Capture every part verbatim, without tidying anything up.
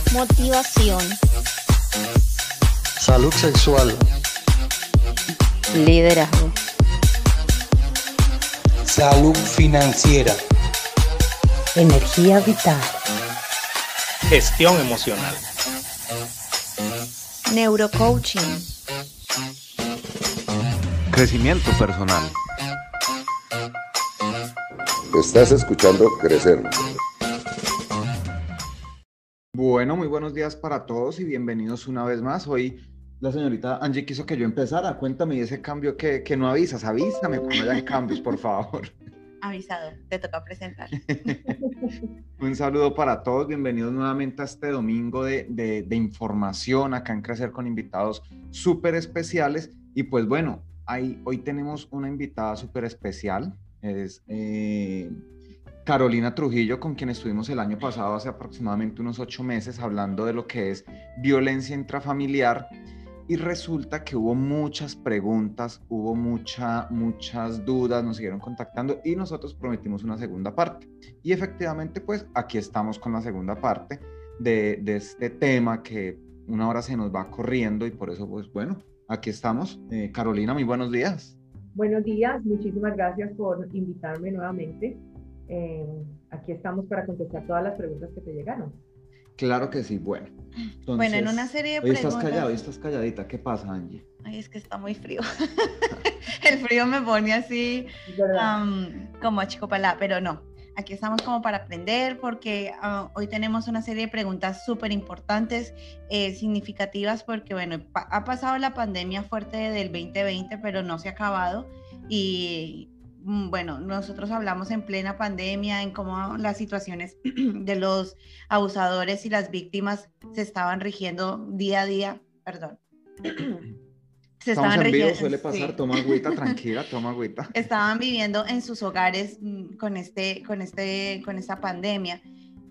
motivación, salud sexual, liderazgo, salud financiera, energía vital, gestión emocional, neurocoaching, crecimiento personal. Estás escuchando Crecer. Bueno, muy buenos días para todos y bienvenidos una vez más. Hoy la señorita Angie quiso que yo empezara. Cuéntame ese cambio que, que no avisas. Avísame cuando hayan cambios, por favor. Avisado, te toca presentar. Un saludo para todos. Bienvenidos nuevamente a este domingo de, de, de información acá en Crecer con invitados súper especiales. Y pues bueno, hay, hoy tenemos una invitada súper especial. Es eh, Carolina Trujillo, con quien estuvimos el año pasado, hace aproximadamente unos ocho meses, hablando de lo que es violencia intrafamiliar. Y resulta que hubo muchas preguntas, hubo mucha, muchas dudas, nos siguieron contactando y nosotros prometimos una segunda parte. Y efectivamente, pues aquí estamos con la segunda parte de, de este tema que una hora se nos va corriendo y por eso, pues bueno, aquí estamos. Eh, Carolina, muy buenos días. Buenos días, muchísimas gracias por invitarme nuevamente. Eh, aquí estamos para contestar todas las preguntas que te llegaron. Claro que sí, bueno. Entonces, bueno, en una serie de hoy preguntas... estás callado, hoy estás calladita. ¿Qué pasa, Angie? Ay, es que está muy frío. El frío me pone así um, como achicopalá, pero no. Aquí estamos como para aprender porque uh, hoy tenemos una serie de preguntas súper importantes, eh, significativas, porque bueno, pa ha pasado la pandemia fuerte del veinte veinte, pero no se ha acabado. Y bueno, nosotros hablamos en plena pandemia, en cómo las situaciones de los abusadores y las víctimas se estaban rigiendo día a día, perdón. Se Estamos estaban en vivo, suele pasar, sí. Toma agüita, tranquila, toma agüita. Estaban viviendo en sus hogares con, este, con, este, con esta pandemia.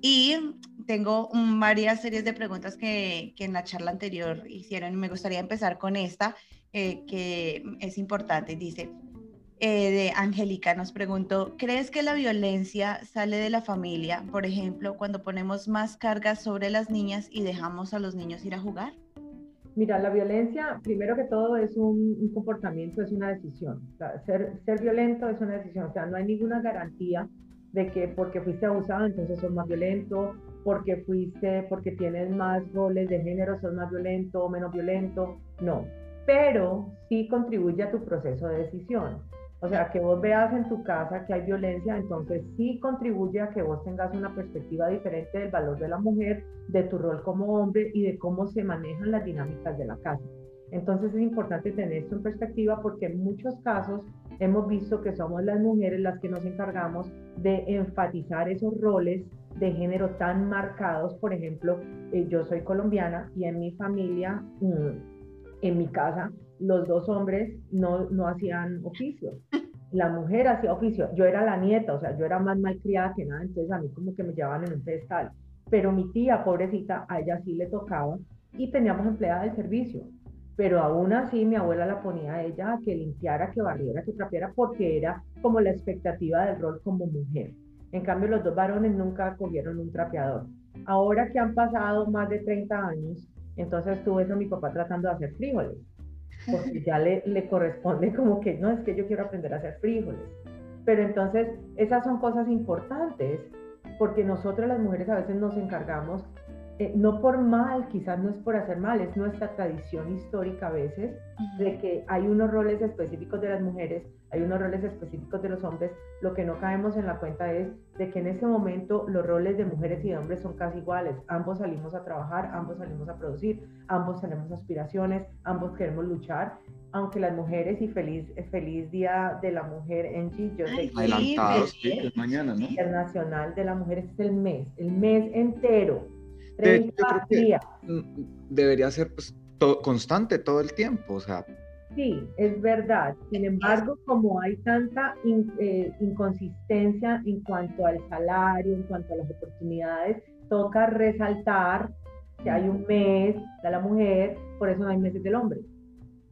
Y tengo un, varias series de preguntas que, que en la charla anterior hicieron. Me gustaría empezar con esta, eh, que es importante. Dice, eh, de Angélica nos preguntó, ¿crees que la violencia sale de la familia? Por ejemplo, cuando ponemos más cargas sobre las niñas y dejamos a los niños ir a jugar. Mira, la violencia, primero que todo, es un, un comportamiento, es una decisión. O sea, ser, ser violento es una decisión. O sea, no hay ninguna garantía de que porque fuiste abusado, entonces sos más violento, porque fuiste, porque tienes más roles de género, sos más violento o menos violento. No, pero sí contribuye a tu proceso de decisión. O sea, que vos veas en tu casa que hay violencia, entonces sí contribuye a que vos tengas una perspectiva diferente del valor de la mujer, de tu rol como hombre y de cómo se manejan las dinámicas de la casa. Entonces es importante tener esto en perspectiva porque en muchos casos hemos visto que somos las mujeres las que nos encargamos de enfatizar esos roles de género tan marcados. Por ejemplo, eh, yo soy colombiana y en mi familia, mmm, en mi casa, los dos hombres no, no hacían oficio. La mujer hacía oficio. Yo era la nieta, o sea, yo era más malcriada que nada, entonces a mí como que me llevaban en un pedestal. Pero mi tía, pobrecita, a ella sí le tocaba y teníamos empleada del servicio. Pero aún así mi abuela la ponía a ella a que limpiara, que barriera, que trapeara, porque era como la expectativa del rol como mujer. En cambio, los dos varones nunca cogieron un trapeador. Ahora que han pasado más de treinta años, entonces tú ves a mi papá tratando de hacer frijoles, porque ya le, le corresponde como que, no, es que yo quiero aprender a hacer frijoles. Pero entonces, esas son cosas importantes, porque nosotras las mujeres a veces nos encargamos, eh, no por mal, quizás no es por hacer mal, es nuestra tradición histórica a veces, uh-huh. de que hay unos roles específicos de las mujeres, hay unos roles específicos de los hombres. Lo que no caemos en la cuenta es de que en ese momento los roles de mujeres y de hombres son casi iguales. Ambos salimos a trabajar, ambos salimos a producir, ambos tenemos aspiraciones, ambos queremos luchar. Aunque las mujeres, y feliz, feliz Día de la Mujer, Angie, yo sé que adelantados, sí, sí, es mañana, ¿no? Internacional de la Mujer es el mes, el mes entero. De, yo creo que debería ser pues, todo, constante todo el tiempo, o sea. Sí, es verdad. Sin embargo, como hay tanta in, eh, inconsistencia en cuanto al salario, en cuanto a las oportunidades, toca resaltar que hay un mes de la mujer, por eso no hay meses del hombre.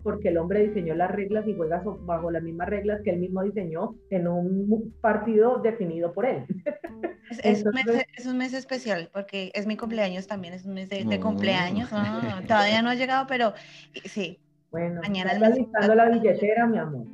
porque el hombre diseñó las reglas y juega bajo las mismas reglas que él mismo diseñó en un partido definido por él. Es, es, Entonces, un mes, es un mes especial porque es mi cumpleaños también, es un mes de, de cumpleaños. Oh, todavía no ha llegado, pero sí. Bueno, mañana está listando la billetera, mi amor.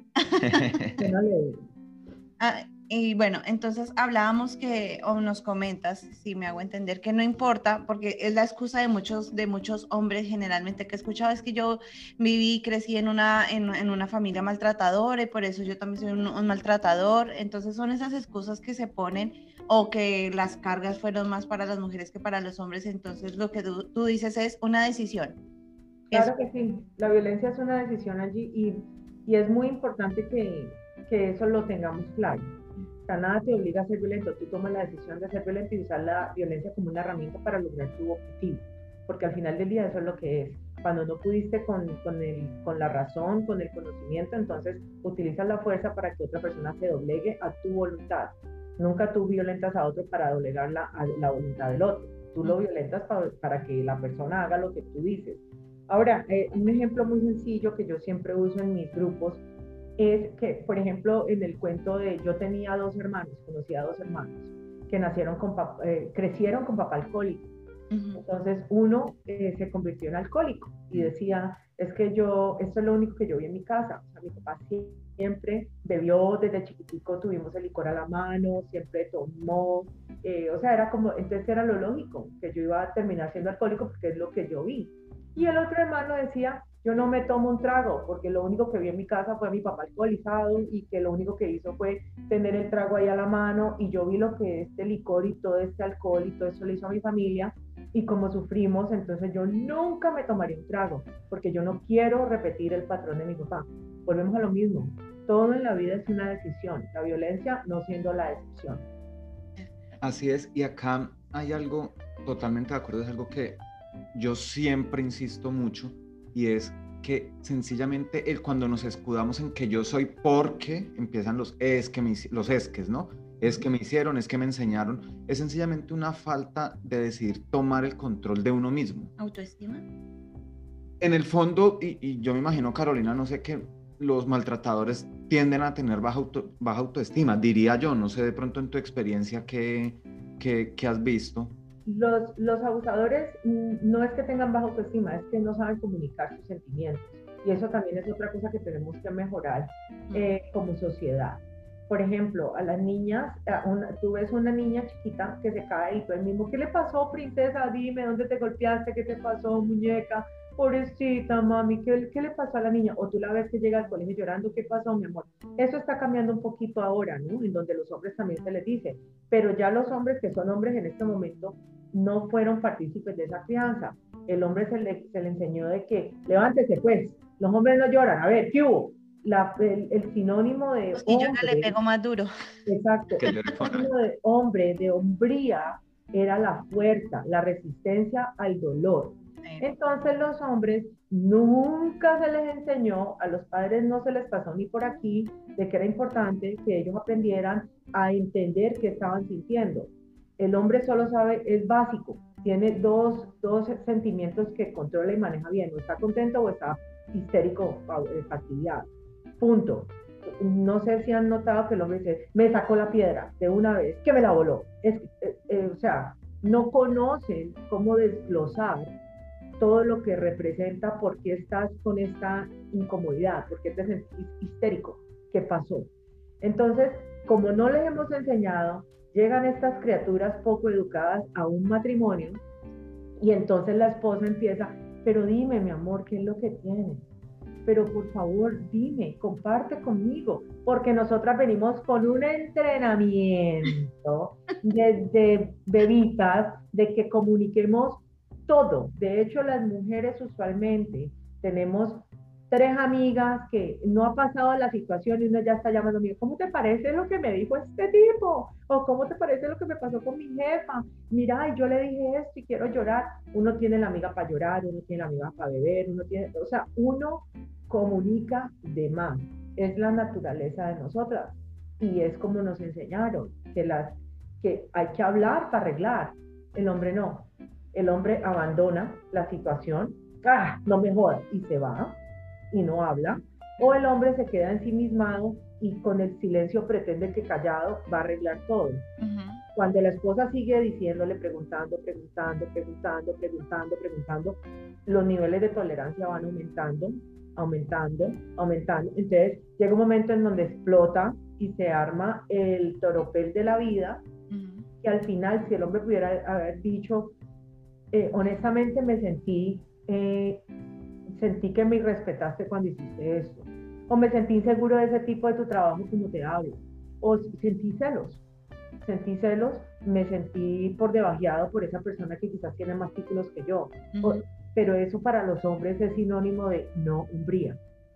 No le digo. Ah, y bueno, entonces hablábamos que, o nos comentas, si me hago entender, que no importa, porque es la excusa de muchos, de muchos hombres generalmente que he escuchado, es que yo viví, crecí en una, en, en una familia maltratadora y por eso yo también soy un, un maltratador. Entonces son esas excusas que se ponen, o que las cargas fueron más para las mujeres que para los hombres. Entonces lo que tú, tú dices es una decisión. Claro que sí, la violencia es una decisión allí y, y es muy importante que, que eso lo tengamos claro. O sea, nada te obliga a ser violento, tú tomas la decisión de ser violento y usar la violencia como una herramienta para lograr tu objetivo, porque al final del día eso es lo que es. Cuando no pudiste con, con, el, con la razón, con el conocimiento, entonces utilizas la fuerza para que otra persona se doblegue a tu voluntad. Nunca tú violentas a otro para doblegar la, a la voluntad del otro, tú lo violentas para, para que la persona haga lo que tú dices. Ahora, eh, un ejemplo muy sencillo que yo siempre uso en mis grupos es que, por ejemplo, en el cuento de yo tenía dos hermanos, conocí a dos hermanos que nacieron con papá, eh, crecieron con papá alcohólico. Uh-huh. Entonces uno eh, se convirtió en alcohólico y decía, es que yo, esto es lo único que yo vi en mi casa. O sea, mi papá siempre bebió, desde chiquitico tuvimos el licor a la mano, siempre tomó, eh, o sea, era como, entonces era lo lógico, que yo iba a terminar siendo alcohólico porque es lo que yo vi. Y el otro hermano decía, yo no me tomo un trago, porque lo único que vi en mi casa fue a mi papá alcoholizado y que lo único que hizo fue tener el trago ahí a la mano y yo vi lo que este licor y todo este alcohol y todo eso le hizo a mi familia y como sufrimos, entonces yo nunca me tomaría un trago, porque yo no quiero repetir el patrón de mi papá. Volvemos a lo mismo, todo en la vida es una decisión, la violencia no siendo la excepción. Así es, y acá hay algo totalmente de acuerdo, es algo que yo siempre insisto mucho, y es que sencillamente el, cuando nos escudamos en que yo soy porque empiezan los es que me, los esques, ¿no? Es que me hicieron, es que me enseñaron, es sencillamente una falta de decidir tomar el control de uno mismo. ¿Autoestima? En el fondo, y, y yo me imagino, Carolina, no sé, que los maltratadores tienden a tener baja, auto, baja autoestima, diría yo, no sé de pronto en tu experiencia qué, qué, qué has visto. Los, los abusadores no es que tengan baja autoestima, es que no saben comunicar sus sentimientos. Y eso también es otra cosa que tenemos que mejorar eh, como sociedad. Por ejemplo, a las niñas, a una, tú ves una niña chiquita que se cae y tú el mismo, ¿qué le pasó, princesa? Dime, ¿dónde te golpeaste? ¿Qué te pasó, muñeca? Pobrecita, mami, ¿qué, ¿qué le pasó a la niña? O tú la ves que llega al colegio llorando, ¿qué pasó, mi amor? Eso está cambiando un poquito ahora, ¿no? En donde los hombres también se les dice, pero ya los hombres que son hombres en este momento no fueron partícipes de esa crianza. El hombre se le, se le enseñó de que, levántese pues, los hombres no lloran, a ver, ¿qué hubo? La, el, el sinónimo de pues hombre, yo no le pego más duro. Exacto, el sinónimo de hombre, de hombría, era la fuerza, la resistencia al dolor. Entonces los hombres nunca se les enseñó, a los padres no se les pasó ni por aquí, de que era importante que ellos aprendieran a entender qué estaban sintiendo. El hombre solo sabe, es básico, tiene dos, dos sentimientos que controla y maneja bien, o está contento o está histérico, fastidiado, punto. No sé si han notado que el hombre dice, me sacó la piedra de una vez, que me la voló. Es, eh, eh, o sea, no conocen cómo desglosar todo lo que representa por qué estás con esta incomodidad, por qué te sentís histérico, qué pasó. Entonces, como no les hemos enseñado, llegan estas criaturas poco educadas a un matrimonio y entonces la esposa empieza, pero dime, mi amor, ¿qué es lo que tienes? Pero por favor, dime, comparte conmigo, porque nosotras venimos con un entrenamiento desde bebitas de que comuniquemos todo. De hecho, las mujeres usualmente tenemos tres amigas que no ha pasado la situación y uno ya está llamando, mira, ¿cómo te parece lo que me dijo este tipo? O ¿cómo te parece lo que me pasó con mi jefa? Mira, yo le dije esto y quiero llorar. Uno tiene la amiga para llorar, uno tiene la amiga para beber, uno tiene, o sea, uno comunica de más. Es la naturaleza de nosotras y es como nos enseñaron, que, las, que hay que hablar para arreglar. El hombre no. El hombre abandona la situación, ¡ah, no me jodas! Y se va. y no habla, o el hombre se queda ensimismado y con el silencio pretende que callado va a arreglar todo. Uh-huh. Cuando la esposa sigue diciéndole, preguntando, preguntando, preguntando, preguntando, preguntando, los niveles de tolerancia van aumentando, aumentando, aumentando. Entonces llega un momento en donde explota y se arma el toropel de la vida, uh-huh. que al final, si el hombre pudiera haber dicho, eh, honestamente me sentí, eh, sentí que me irrespetaste cuando hiciste esto, o me sentí inseguro de ese tipo de tu trabajo como te hablo, o sentí celos, sentí celos, me sentí por debajeado por esa persona que quizás tiene más títulos que yo, uh-huh. o, pero eso para los hombres es sinónimo de no hombría.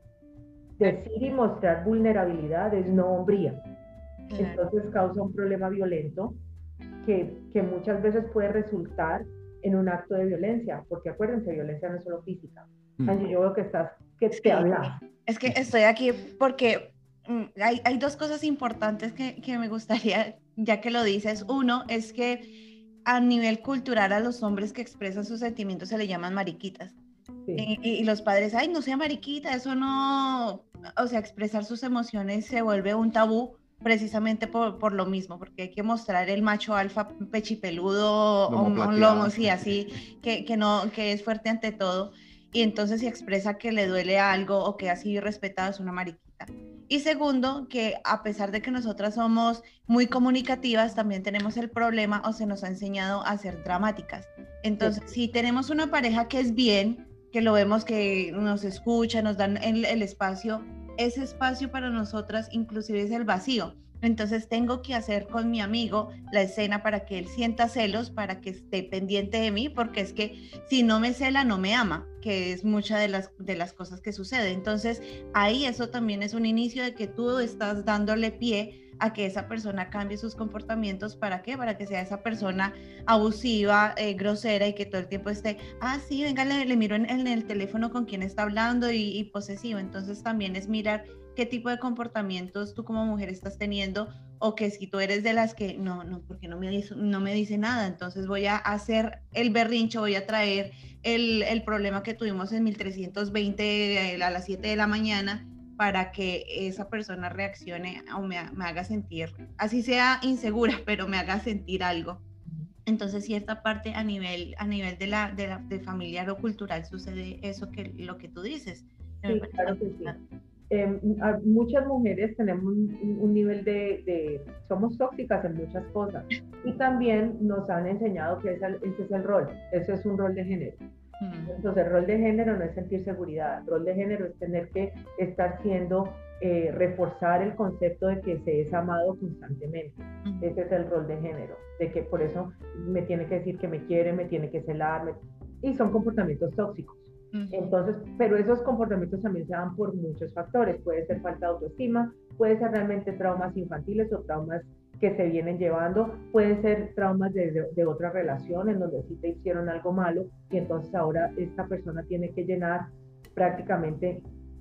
Decir y mostrar vulnerabilidad es no hombría. Claro. Entonces causa un problema violento que, que muchas veces puede resultar en un acto de violencia, porque acuérdense, violencia no es solo física. Mm. Angie, yo veo que estás, que te sí, hablas. Es que estoy aquí porque hay, hay dos cosas importantes que, que me gustaría, ya que lo dices. Uno es que a nivel cultural a los hombres que expresan sus sentimientos se le llaman mariquitas. Sí. Y, y los padres, ay, no sea mariquita, eso no, o sea, expresar sus emociones se vuelve un tabú precisamente por, por lo mismo, porque hay que mostrar el macho alfa pechipeludo, lomo, o, un lomo, sí, así, que, que, no, que es fuerte ante todo, y entonces si expresa que le duele algo o que ha sido irrespetado es una mariquita. Y segundo, que a pesar de que nosotras somos muy comunicativas, también tenemos el problema o se nos ha enseñado a ser dramáticas. Entonces, sí. si tenemos una pareja que es bien, que lo vemos que nos escucha, nos dan el, el espacio, ese espacio para nosotras inclusive es el vacío. Entonces tengo que hacer con mi amigo la escena para que él sienta celos, para que esté pendiente de mí, porque es que si no me cela no me ama, que es mucha de las, de las cosas que sucede. Entonces ahí eso también es un inicio de que tú estás dándole pie a que esa persona cambie sus comportamientos. ¿Para qué? Para que sea esa persona abusiva, eh, grosera, y que todo el tiempo esté, ah, sí, venga, le, le miro en, en el teléfono con quién está hablando, y, y posesivo. Entonces también es mirar qué tipo de comportamientos tú como mujer estás teniendo, o que si tú eres de las que, no, no, porque no me dice, no me dice nada, entonces voy a hacer el berrincho, voy a traer el, el problema que tuvimos en mil trescientos veinte a las siete de la mañana, para que esa persona reaccione o me, me haga sentir, así sea insegura, pero me haga sentir algo. Entonces, cierta parte a nivel, a nivel de la, de la de familiar o cultural sucede eso, que lo que tú dices. Sí, claro que sí. Eh, muchas mujeres tenemos un, un nivel de, de, somos tóxicas en muchas cosas, y también nos han enseñado que ese, ese es el rol, ese es un rol de género. Entonces el rol de género no es sentir seguridad, el rol de género es tener que estar siendo, eh, reforzar el concepto de que se es amado constantemente. Uh-huh. Ese es el rol de género, de que por eso me tiene que decir que me quiere, me tiene que celar, me... y son comportamientos tóxicos. Uh-huh. Entonces, pero esos comportamientos también se dan por muchos factores. Puede ser falta de autoestima, puede ser realmente traumas infantiles o traumas que se vienen llevando, pueden ser traumas de, de, de otra relación en donde sí te hicieron algo malo y entonces ahora esta persona tiene que llenar prácticamente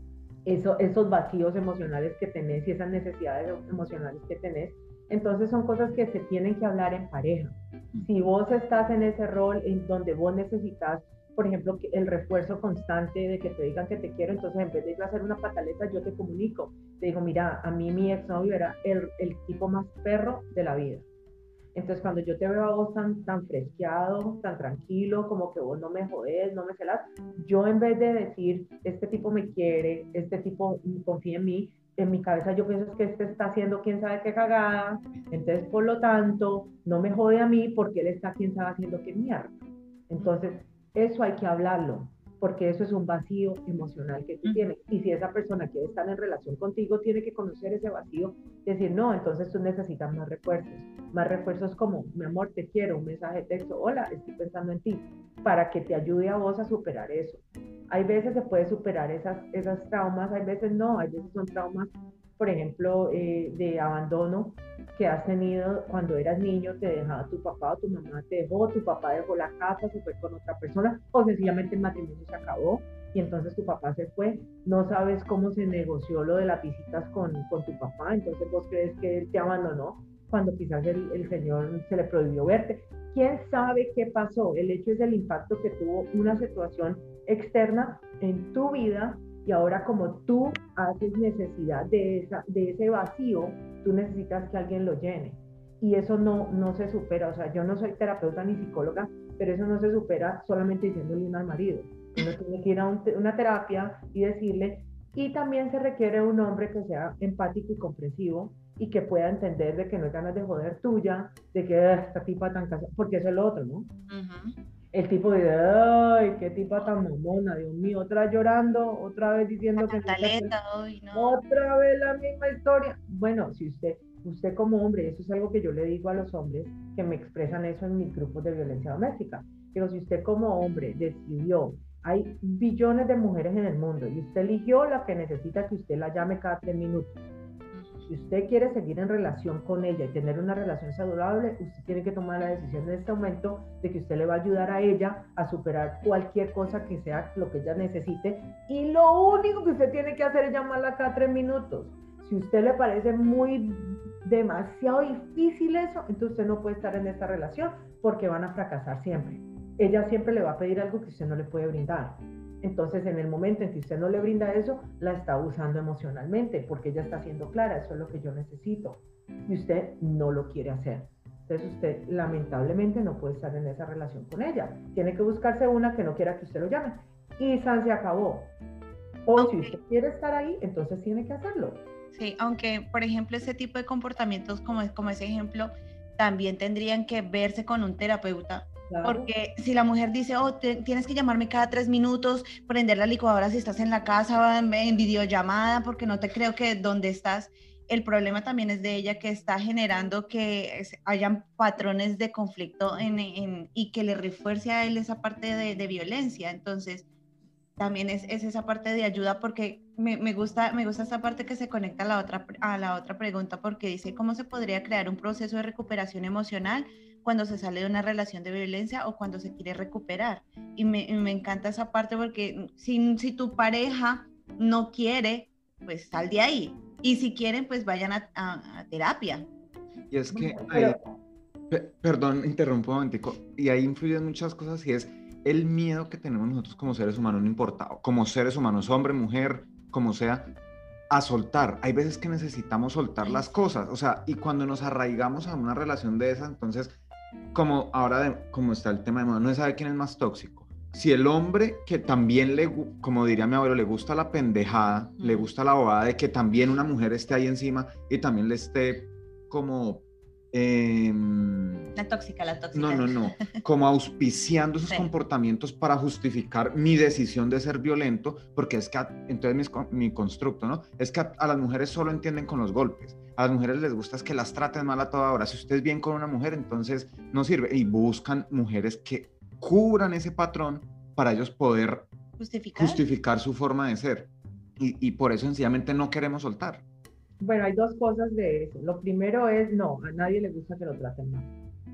eso, esos vacíos emocionales que tenés y esas necesidades emocionales que tenés. Entonces son cosas que se tienen que hablar en pareja. Si vos estás en ese rol en donde vos necesitas, por ejemplo, el refuerzo constante de que te digan que te quiero, entonces en vez de ir a hacer una pataleta, yo te comunico. Te digo, mira, a mí mi exnovio era el, el tipo más perro de la vida. Entonces cuando yo te veo a vos tan, tan fresqueado, tan tranquilo, como que vos no me jodés, no me celas, yo en vez de decir, este tipo me quiere, este tipo confía en mí, en mi cabeza yo pienso que este está haciendo quién sabe qué cagada, entonces por lo tanto no me jode a mí porque él está quién sabe haciendo qué mierda. Entonces eso hay que hablarlo, porque eso es un vacío emocional que tú tienes. Y si esa persona quiere estar en relación contigo, tiene que conocer ese vacío, decir, no, entonces tú necesitas más refuerzos. Más refuerzos como, mi amor, te quiero, un mensaje de texto, hola, estoy pensando en ti, para que te ayude a vos a superar eso. Hay veces se puede superar esas, esas traumas, hay veces no, hay veces son traumas, por ejemplo, eh, de abandono que has tenido cuando eras niño, te dejaba tu papá o tu mamá te dejó, tu papá dejó la casa, se fue con otra persona, o sencillamente el matrimonio se acabó y entonces tu papá se fue, no sabes cómo se negoció lo de las visitas con, con tu papá, entonces vos crees que él te abandonó cuando quizás el, el señor se le prohibió verte. ¿Quién sabe qué pasó? El hecho es el impacto que tuvo una situación externa en tu vida y ahora como tú haces necesidad de, esa, de ese vacío, tú necesitas que alguien lo llene. Y eso no, no se supera, o sea, yo no soy terapeuta ni psicóloga, pero eso no se supera solamente diciéndole uno al marido. Uno tiene que ir a un, una terapia y decirle, y también se requiere un hombre que sea empático y comprensivo y que pueda entender de que no hay ganas de joder tuya, de que esta tipa tan casada, porque eso es lo otro, ¿no? Uh-huh. El tipo de, ay, qué tipa tan mamona, Dios mío, otra llorando, otra vez diciendo que... Taleta, hoy, no. Otra vez la misma historia. Bueno, si usted, usted como hombre, eso es algo que yo le digo a los hombres que me expresan eso en mis grupos de violencia doméstica. Digo, si usted como hombre decidió, hay billones de mujeres en el mundo y usted eligió la que necesita que usted la llame cada tres minutos. Si usted quiere seguir en relación con ella y tener una relación saludable, usted tiene que tomar la decisión en este momento de que usted le va a ayudar a ella a superar cualquier cosa que sea lo que ella necesite. Y lo único que usted tiene que hacer es llamarla cada tres minutos. Si a usted le parece muy demasiado difícil eso, entonces usted no puede estar en esta relación porque van a fracasar siempre. Ella siempre le va a pedir algo que usted no le puede brindar. Entonces, en el momento en que usted no le brinda eso, la está usando emocionalmente, porque ella está siendo clara, eso es lo que yo necesito. Y usted no lo quiere hacer. Entonces, usted lamentablemente no puede estar en esa relación con ella. Tiene que buscarse una que no quiera que usted lo llame. Y San se acabó. O okay. Si usted quiere estar ahí, entonces tiene que hacerlo. Sí, aunque, por ejemplo, ese tipo de comportamientos, como, como ese ejemplo, también tendrían que verse con un terapeuta. Claro. Porque si la mujer dice, oh, te, tienes que llamarme cada tres minutos, prender la licuadora si estás en la casa, en, en videollamada, porque no te creo que donde estás, el problema también es de ella que está generando que hayan patrones de conflicto en, en, y que le refuerce a él esa parte de, de violencia. Entonces, también es, es esa parte de ayuda, porque me, me, gusta, me gusta esa parte que se conecta a la, otra, a la otra pregunta, porque dice, ¿cómo se podría crear un proceso de recuperación emocional cuando se sale de una relación de violencia o cuando se quiere recuperar? Y me, me encanta esa parte, porque si, si tu pareja no quiere, pues sal de ahí. Y si quieren, pues vayan a, a, a terapia. Y es que, ahí, pe, perdón, interrumpo un momentico, y ahí influyen muchas cosas, y es el miedo que tenemos nosotros como seres humanos, no importa, como seres humanos, hombre, mujer, como sea, a soltar. Hay veces que necesitamos soltar las cosas, o sea, y cuando nos arraigamos a una relación de esa, entonces, como ahora, de, como está el tema de moda, no se sabe quién es más tóxico. Si el hombre que también le, como diría mi abuelo, le gusta la pendejada, mm. le gusta la bobada de que también una mujer esté ahí encima y también le esté como... Eh, la tóxica, la tóxica. No, no, no, como auspiciando esos sí. comportamientos para justificar mi decisión de ser violento, porque es que, entonces mi, mi constructo, ¿no? Es que a, a las mujeres solo entienden con los golpes, a las mujeres les gusta es que las traten mal a toda hora, si usted es bien con una mujer, entonces no sirve, y buscan mujeres que cubran ese patrón para ellos poder justificar, justificar su forma de ser, y, y por eso sencillamente no queremos soltar. Bueno, hay dos cosas de eso. Lo primero es, no, a nadie le gusta que lo traten mal.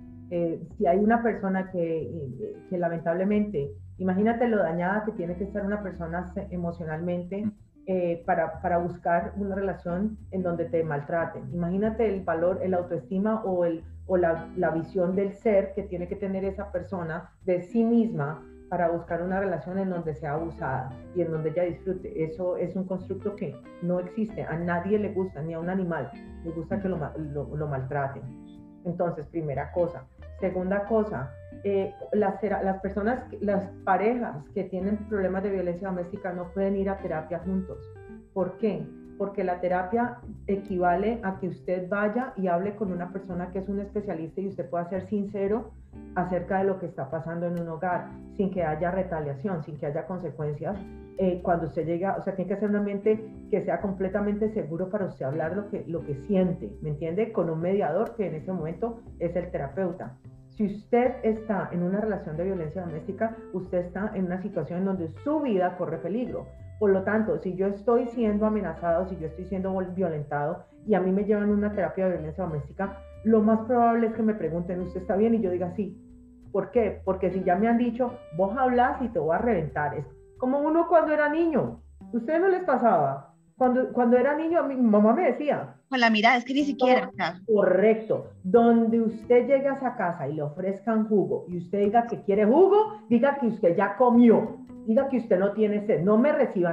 Eh, si hay una persona que, que lamentablemente, imagínate lo dañada que tiene que estar una persona emocionalmente eh, para, para buscar una relación en donde te maltraten. Imagínate el valor, el autoestima o, el, o la, la visión del ser que tiene que tener esa persona de sí misma para buscar una relación en donde sea abusada y en donde ella disfrute. Eso es un constructo que no existe, a nadie le gusta, ni a un animal le gusta que lo, lo, lo maltraten. Entonces, primera cosa. Segunda cosa, eh, las, las personas, las parejas que tienen problemas de violencia doméstica no pueden ir a terapia juntos. ¿Por qué? Porque la terapia equivale a que usted vaya y hable con una persona que es un especialista y usted pueda ser sincero acerca de lo que está pasando en un hogar, sin que haya retaliación, sin que haya consecuencias. Eh, cuando usted llega, o sea, tiene que ser un ambiente que sea completamente seguro para usted hablar lo que, lo que siente, ¿me entiende? Con un mediador que en ese momento es el terapeuta. Si usted está en una relación de violencia doméstica, usted está en una situación en donde su vida corre peligro. Por lo tanto, si yo estoy siendo amenazado, si yo estoy siendo violentado y a mí me llevan a una terapia de violencia doméstica, lo más probable es que me pregunten, ¿usted está bien? Y yo diga sí. ¿Por qué? Porque si ya me han dicho, vos hablas y te voy a reventar. Es como uno cuando era niño. ¿Ustedes no les pasaba? Cuando, cuando era niño, mi mamá me decía. Con la mirada, es que ni siquiera. Correcto. Donde usted llegue a esa casa y le ofrezcan jugo y usted diga que quiere jugo, diga que usted ya comió. Diga que usted no tiene sed, no me reciba nada.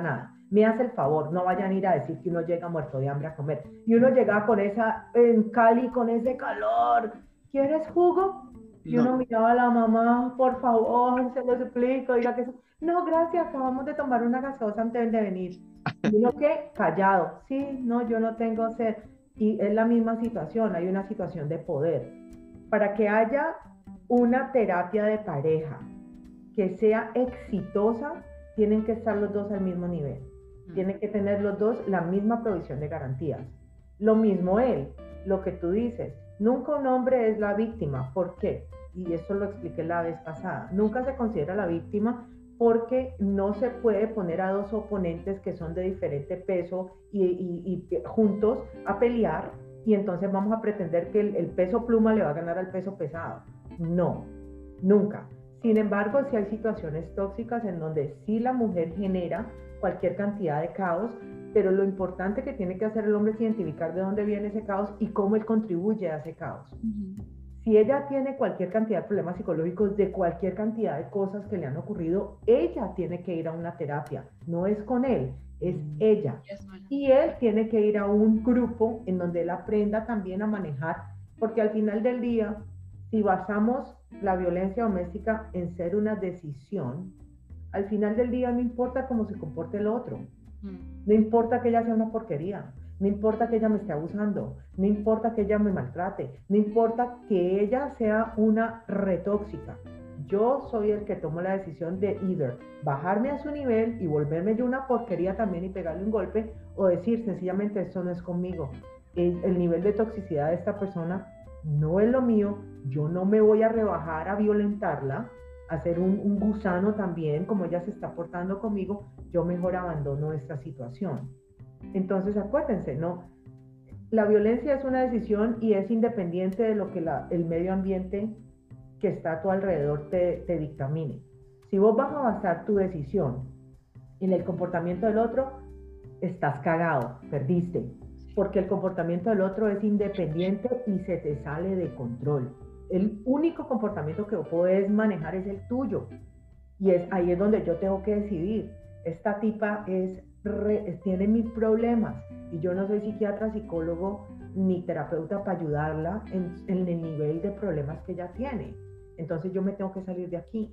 me hace el favor, no vayan a ir a decir que uno llega muerto de hambre a comer. Y uno llegaba con esa, en Cali, con ese calor, ¿quieres jugo? Y No. uno miraba a la mamá, por favor, se lo suplico, diga que eso. No, gracias, acabamos de tomar una gaseosa antes de venir. Y uno que callado, sí, no, yo no tengo sed. Y es la misma situación, hay una situación de poder. Para que haya una terapia de pareja que sea exitosa, tienen que estar los dos al mismo nivel. Tienen que tener los dos la misma provisión de garantías. Lo mismo él, lo que tú dices, nunca un hombre es la víctima. ¿Por qué? Y eso lo expliqué la vez pasada. Nunca se considera la víctima porque no se puede poner a dos oponentes que son de diferente peso y, y, y juntos a pelear y entonces vamos a pretender que el, el peso pluma le va a ganar al peso pesado. No, nunca. Sin embargo, sí hay situaciones tóxicas en donde sí la mujer genera cualquier cantidad de caos, pero lo importante que tiene que hacer el hombre es identificar de dónde viene ese caos y cómo él contribuye a ese caos. Uh-huh. Si ella tiene cualquier cantidad de problemas psicológicos, de cualquier cantidad de cosas que le han ocurrido, ella tiene que ir a una terapia, no es con él, es ella. Y él tiene que ir a un grupo en donde él aprenda también a manejar, porque al final del día, si basamos la violencia doméstica en ser una decisión, al final del día no importa cómo se comporte el otro, no importa que ella sea una porquería, no importa que ella me esté abusando, no importa que ella me maltrate, no importa que ella sea una retóxica. Yo soy el que tomo la decisión de either bajarme a su nivel y volverme yo una porquería también y pegarle un golpe, o decir sencillamente esto no es conmigo. El, el nivel de toxicidad de esta persona no es lo mío, yo no me voy a rebajar a violentarla, a ser un, un gusano también, como ella se está portando conmigo, yo mejor abandono esta situación. Entonces acuérdense, ¿no? La violencia es una decisión y es independiente de lo que la, el medio ambiente que está a tu alrededor te, te dictamine. Si vos vas a basar tu decisión en el comportamiento del otro, estás cagado, perdiste, porque el comportamiento del otro es independiente y se te sale de control. El único comportamiento que vos podés manejar es el tuyo, y es, ahí es donde yo tengo que decidir. Esta tipa es Re, tiene mil problemas y yo no soy psiquiatra, psicólogo ni terapeuta para ayudarla en, en el nivel de problemas que ella tiene. Entonces yo me tengo que salir de aquí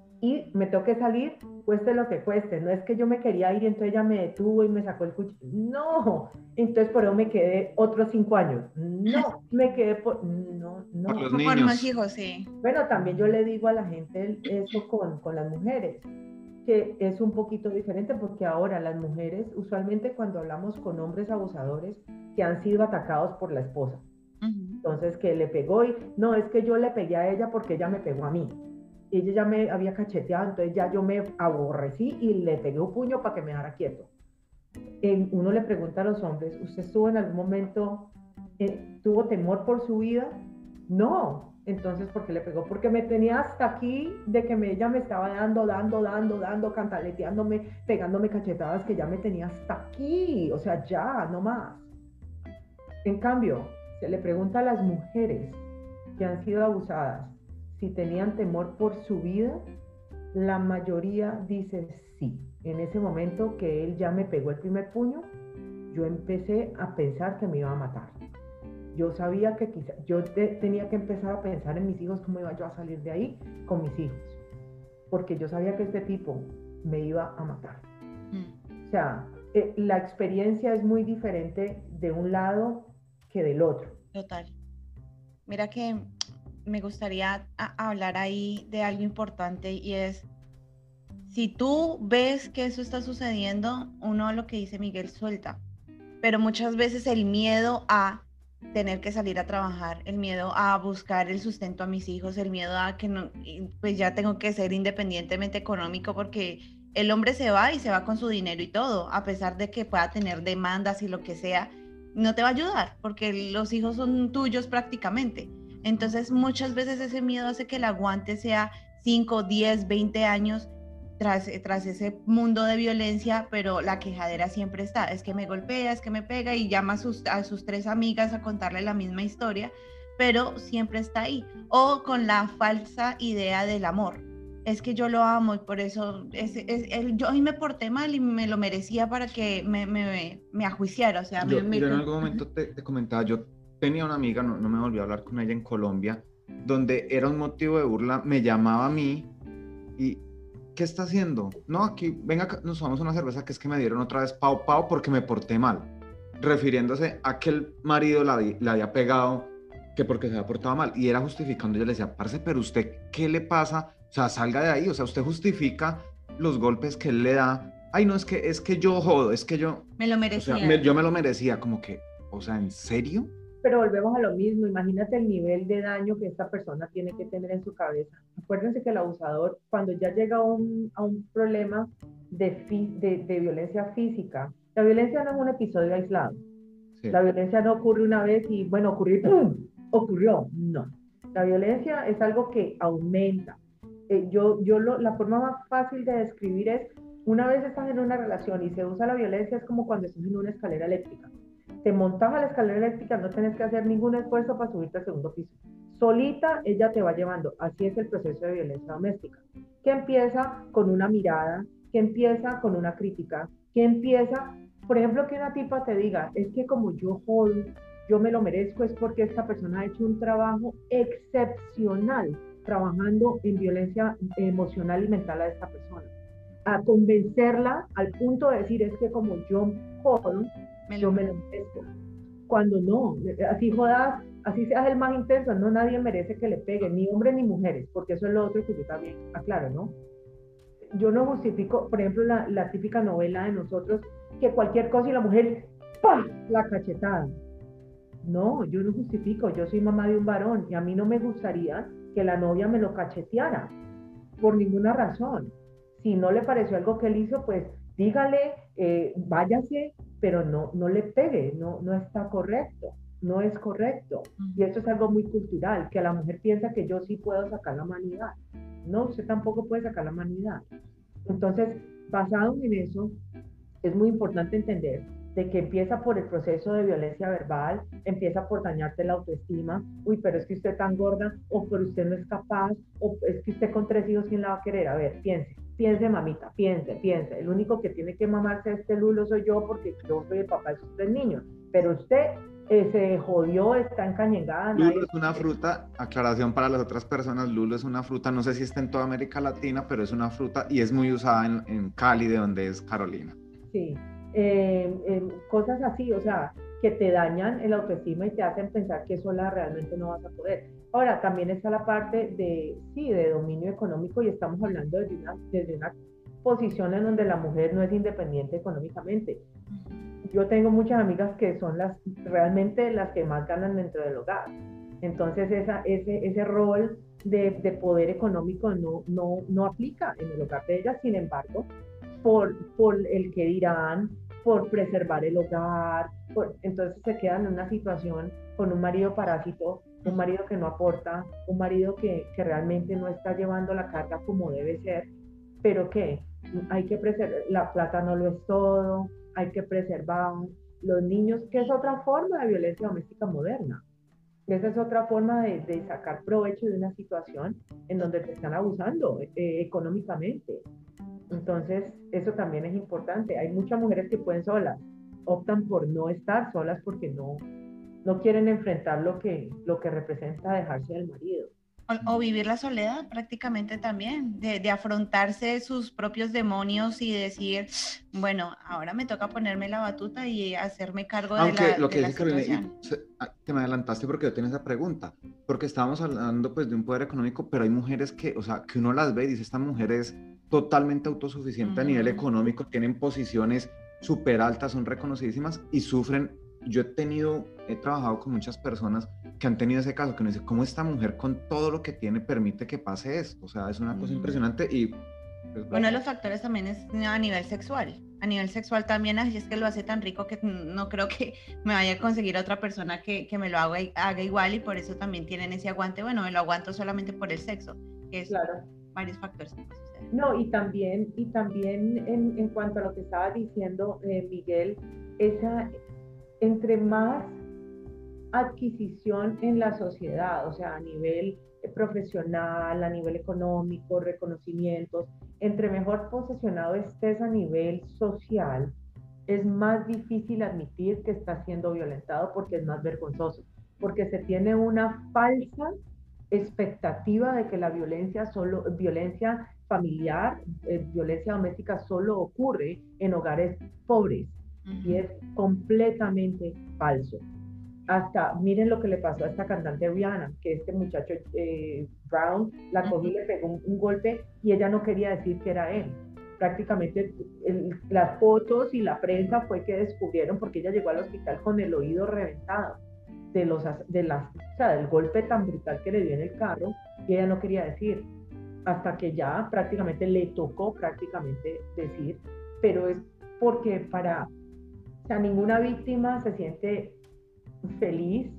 y me tengo que salir cueste lo que cueste. No es que yo me quería ir y entonces ella me detuvo y me sacó el cuchillo, no, entonces por eso me quedé otros cinco años, no, me quedé por no, no. Por los por niños. más hijos, sí. Bueno, también yo le digo a la gente eso con, con las mujeres, que es un poquito diferente porque ahora las mujeres, usualmente cuando hablamos con hombres abusadores que han sido atacados por la esposa, uh-huh. entonces que le pegó y no, es que yo le pegué a ella porque ella me pegó a mí, ella ya me había cacheteado, entonces ya yo me aborrecí y le pegué un puño para que me dejara quieto. En, uno le pregunta a los hombres, ¿usted estuvo en algún momento, eh, tuvo temor por su vida? No. Entonces, ¿por qué le pegó? Porque me tenía hasta aquí de que me, ella me estaba dando, dando, dando, dando, cantaleteándome, pegándome cachetadas, que ya me tenía hasta aquí, o sea, ya, no más. En cambio, se le pregunta a las mujeres que han sido abusadas si tenían temor por su vida, la mayoría dice sí. En ese momento que él ya me pegó el primer puño, yo empecé a pensar que me iba a matar. Yo sabía que quizá, yo te, tenía que empezar a pensar en mis hijos, cómo iba yo a salir de ahí con mis hijos, porque yo sabía que este tipo me iba a matar. Mm. O sea, eh, la experiencia es muy diferente de un lado que del otro. Total. Mira que me gustaría a, hablar ahí de algo importante y es, si tú ves que eso está sucediendo, uno lo que dice Miguel, suelta, pero muchas veces el miedo a tener que salir a trabajar, el miedo a buscar el sustento a mis hijos, el miedo a que no, pues ya tengo que ser independientemente económico, porque el hombre se va y se va con su dinero y todo, a pesar de que pueda tener demandas y lo que sea, no te va a ayudar, porque los hijos son tuyos prácticamente. Entonces muchas veces ese miedo hace que el aguante sea cinco, diez, veinte años tras, tras ese mundo de violencia, pero la quejadera siempre está, es que me golpea, es que me pega, y llama a sus, a sus tres amigas a contarle la misma historia, pero siempre está ahí. O con la falsa idea del amor. es que yo lo amo y por eso es, es, es, yo hoy me porté mal y me lo merecía para que me, me, me ajuiciara. O sea, yo, me, me... yo en algún momento te, te comentaba, yo tenía una amiga, no, no me volví a hablar con ella en Colombia, donde era un motivo de burla, me llamaba a mí y ¿qué está haciendo? No, aquí, venga, nos tomamos una cerveza, que es que me dieron otra vez pao pao porque me porté mal, refiriéndose a que el marido la, la había pegado, que porque se había portado mal, y era justificando. Yo le decía, parce, pero usted, ¿qué le pasa? O sea, salga de ahí, o sea, usted justifica los golpes que él le da. Ay, no, es que, es que yo jodo, es que yo... Me lo merecía. O sea, me, yo me lo merecía, como que, o sea, ¿en serio? Pero volvemos a lo mismo, imagínate el nivel de daño que esta persona tiene que tener en su cabeza. Acuérdense que el abusador, cuando ya llega a un, a un problema de, de, de violencia física, la violencia no es un episodio aislado. Sí. La violencia no ocurre una vez y, bueno, ocurrió y ¡pum! Ocurrió. No. La violencia es algo que aumenta. Eh, yo, yo lo, la forma más fácil de describir es, una vez estás en una relación y se usa la violencia, es como cuando estás en una escalera eléctrica. Te montas a la escalera eléctrica, no tienes que hacer ningún esfuerzo para subirte al segundo piso. Solita ella te va llevando. Así es el proceso de violencia doméstica, que empieza con una mirada, que empieza con una crítica, que empieza, por ejemplo, que una tipa te diga, es que como yo jodo, yo me lo merezco, es porque esta persona ha hecho un trabajo excepcional trabajando en violencia emocional y mental a esta persona. A convencerla al punto de decir, es que como yo jodo, yo me lo merezco. Cuando no, así jodas, así seas el más intenso, no, nadie merece que le peguen, ni hombres ni mujeres, porque eso es lo otro que yo también aclaro, ¿no? Yo no justifico, por ejemplo, la, la típica novela de nosotros, que cualquier cosa y la mujer, ¡pam!, la cachetada. No, yo no justifico, yo soy mamá de un varón y a mí no me gustaría que la novia me lo cacheteara, por ninguna razón. Si no le pareció algo que él hizo, pues dígale, eh, váyase, pero no, no le pegue, no, no está correcto, no es correcto. Y esto es algo muy cultural, que la mujer piensa que yo sí puedo sacar la manidad. No, usted tampoco puede sacar la manidad. Entonces, basado en eso, es muy importante entender de que empieza por el proceso de violencia verbal, empieza por dañarte la autoestima, uy, pero es que usted tan gorda, o pero usted no es capaz, o es que usted con tres hijos, ¿quién la va a querer? A ver, piense. Piense, mamita, piense, piense. El único que tiene que mamarse este lulo soy yo porque yo soy el papá de sus tres niños. Pero usted eh, se jodió, está encañengada. Lulo nadie... es una fruta, aclaración para las otras personas, lulo es una fruta, no sé si está en toda América Latina, pero es una fruta y es muy usada en, en Cali, de donde es Carolina. Sí, eh, eh, cosas así, o sea, que te dañan el autoestima y te hacen pensar que sola realmente no vas a poder. Ahora, también está la parte de, sí, de dominio económico, y estamos hablando desde una, desde una posición en donde la mujer no es independiente económicamente. Yo tengo muchas amigas que son las realmente las que más ganan dentro del hogar. Entonces, esa, ese, ese rol de, de poder económico no, no, no aplica en el hogar de ellas. Sin embargo, por, por el que dirán, por preservar el hogar, por, entonces se quedan en una situación con un marido parásito, un marido que no aporta, un marido que, que realmente no está llevando la carga como debe ser, pero que hay que preservar, la plata no lo es todo, hay que preservar los niños, que es otra forma de violencia doméstica moderna. Esa es otra forma de, de sacar provecho de una situación en donde te están abusando eh, económicamente. Entonces, eso también es importante. Hay muchas mujeres que pueden solas, optan por no estar solas porque no, no quieren enfrentar lo que, lo que representa dejarse del marido. O, o vivir la soledad prácticamente también, de, de afrontarse sus propios demonios y decir, bueno, ahora me toca ponerme la batuta y hacerme cargo de Aunque la, lo que de la dice Carolina, situación. y se, te me adelantaste porque yo tenía esa pregunta, porque estábamos hablando pues de un poder económico, pero hay mujeres que, o sea, que uno las ve y dice, esta mujer es totalmente autosuficiente uh-huh. a nivel económico, tienen posiciones súper altas, son reconocidísimas y sufren. Yo he tenido, he trabajado con muchas personas que han tenido ese caso, que uno dice, ¿cómo esta mujer con todo lo que tiene permite que pase esto? O sea, es una cosa impresionante y... Pues, Uno de los factores también es a nivel sexual. A nivel sexual también, así es que lo hace tan rico que no creo que me vaya a conseguir a otra persona que, que me lo haga, haga igual, y por eso también tienen ese aguante. Bueno, me lo aguanto solamente por el sexo, que es claro. varios factores. No, y también, y también en, en cuanto a lo que estaba diciendo eh, Miguel, esa... entre más adquisición en la sociedad, o sea, a nivel profesional, a nivel económico, reconocimientos. Entre mejor posicionado estés a nivel social, es más difícil admitir que estás siendo violentado porque es más vergonzoso, porque se tiene una falsa expectativa de que la violencia solo, violencia familiar, eh, violencia doméstica solo ocurre en hogares pobres, uh-huh. y es completamente falso. Hasta, miren lo que le pasó a esta cantante Rihanna, que este muchacho eh, Brown la cogió y le pegó un, un golpe y ella no quería decir que era él. Prácticamente el, las fotos y la prensa fue que descubrieron, porque ella llegó al hospital con el oído reventado de los, de las, o sea, del golpe tan brutal que le dio en el carro, y ella no quería decir, hasta que ya prácticamente le tocó prácticamente decir, pero es porque para, o sea, ninguna víctima se siente feliz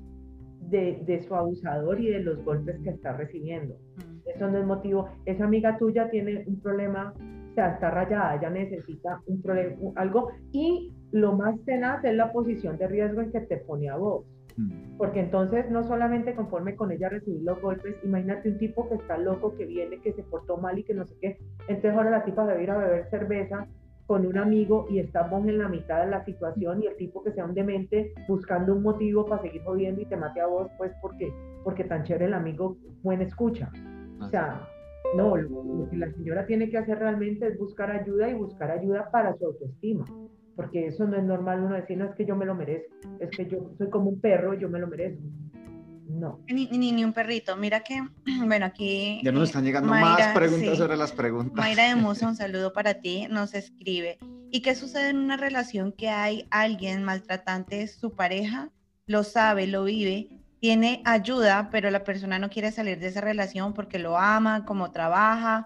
de, de su abusador y de los golpes que está recibiendo. Mm. Eso no es motivo. Esa amiga tuya tiene un problema, o sea, está rayada, ella necesita un problema, algo, y lo más tenaz es la posición de riesgo en que te pone a vos. Mm. Porque entonces no solamente conforme con ella recibir los golpes, imagínate un tipo que está loco, que viene, que se portó mal y que no sé qué, entonces ahora la tipa debe ir a beber cerveza con un amigo y estamos en la mitad de la situación y el tipo que sea un demente buscando un motivo para seguir jodiendo y te mate a vos, pues porque, porque tan chévere el amigo buena escucha. O sea, no, lo, lo que la señora tiene que hacer realmente es buscar ayuda y buscar ayuda para su autoestima, porque eso no es normal uno decir, no, es que yo me lo merezco, es que yo soy como un perro y yo me lo merezco. No. Ni, ni, ni un perrito. Mira que, bueno, aquí... Ya nos están llegando Mayra, más preguntas sí. sobre las preguntas. Mayra de Musa, un saludo para ti, nos escribe. ¿Y qué sucede en una relación que hay alguien maltratante, su pareja, lo sabe, lo vive, tiene ayuda, pero la persona no quiere salir de esa relación porque lo ama, cómo trabaja,